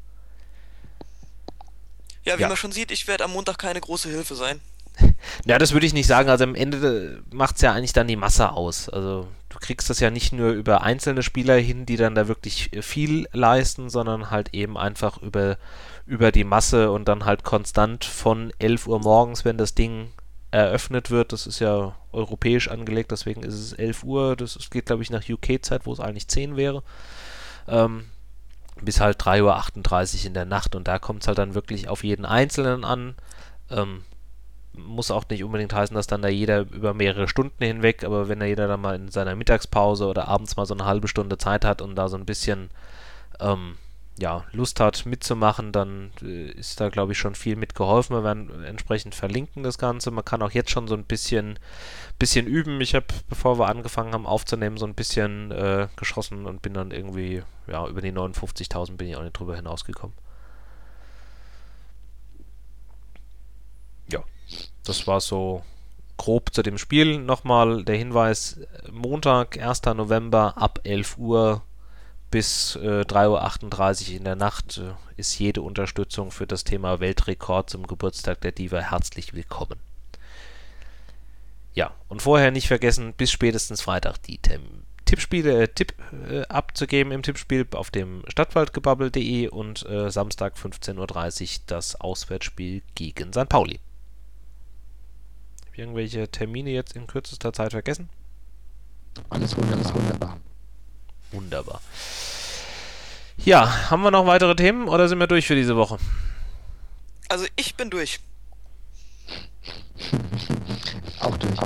Ja, wie Ja. man schon sieht, ich werde am Montag keine große Hilfe sein. Ja, das würde ich nicht sagen. Also am Ende macht es ja eigentlich dann die Masse aus. Also du kriegst das ja nicht nur über einzelne Spieler hin, die dann da wirklich viel leisten, sondern halt eben einfach über die Masse und dann halt konstant von 11 Uhr morgens, wenn das Ding eröffnet wird. Das ist ja europäisch angelegt, deswegen ist es 11 Uhr. Geht, glaube ich, nach UK-Zeit, wo es eigentlich 10 wäre. Bis halt 3:38 Uhr in der Nacht. Und da kommt es halt dann wirklich auf jeden Einzelnen an. Muss auch nicht unbedingt heißen, dass dann da jeder über mehrere Stunden hinweg, aber wenn da jeder dann mal in seiner Mittagspause oder abends mal so eine halbe Stunde Zeit hat und da so ein bisschen Lust hat mitzumachen, dann ist da, glaube ich, schon viel mitgeholfen. Wir werden entsprechend verlinken das Ganze. Man kann auch jetzt schon so ein bisschen üben. Ich habe, bevor wir angefangen haben aufzunehmen, so ein bisschen geschossen und bin dann irgendwie, über die 59.000 bin ich auch nicht drüber hinausgekommen. Ja, das war so grob zu dem Spiel. Nochmal der Hinweis, Montag, 1. November ab 11 Uhr bis 3:38 Uhr in der Nacht ist jede Unterstützung für das Thema Weltrekord zum Geburtstag der Diva herzlich willkommen. Ja, und vorher nicht vergessen, bis spätestens Freitag die Tipp abzugeben im Tippspiel auf dem stadtwaldgebabbel.de und Samstag 15:30 Uhr das Auswärtsspiel gegen St. Pauli. Habe ich irgendwelche Termine jetzt in kürzester Zeit vergessen? Alles wunderbar. Wunderbar. Ja, haben wir noch weitere Themen oder sind wir durch für diese Woche? Also ich bin durch. Auch durch.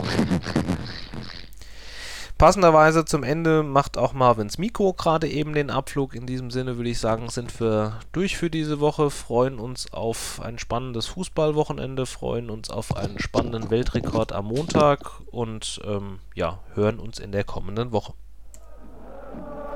Passenderweise zum Ende macht auch Marvins Mikro gerade eben den Abflug. In diesem Sinne würde ich sagen, sind wir durch für diese Woche, freuen uns auf ein spannendes Fußballwochenende, freuen uns auf einen spannenden Weltrekord am Montag und hören uns in der kommenden Woche.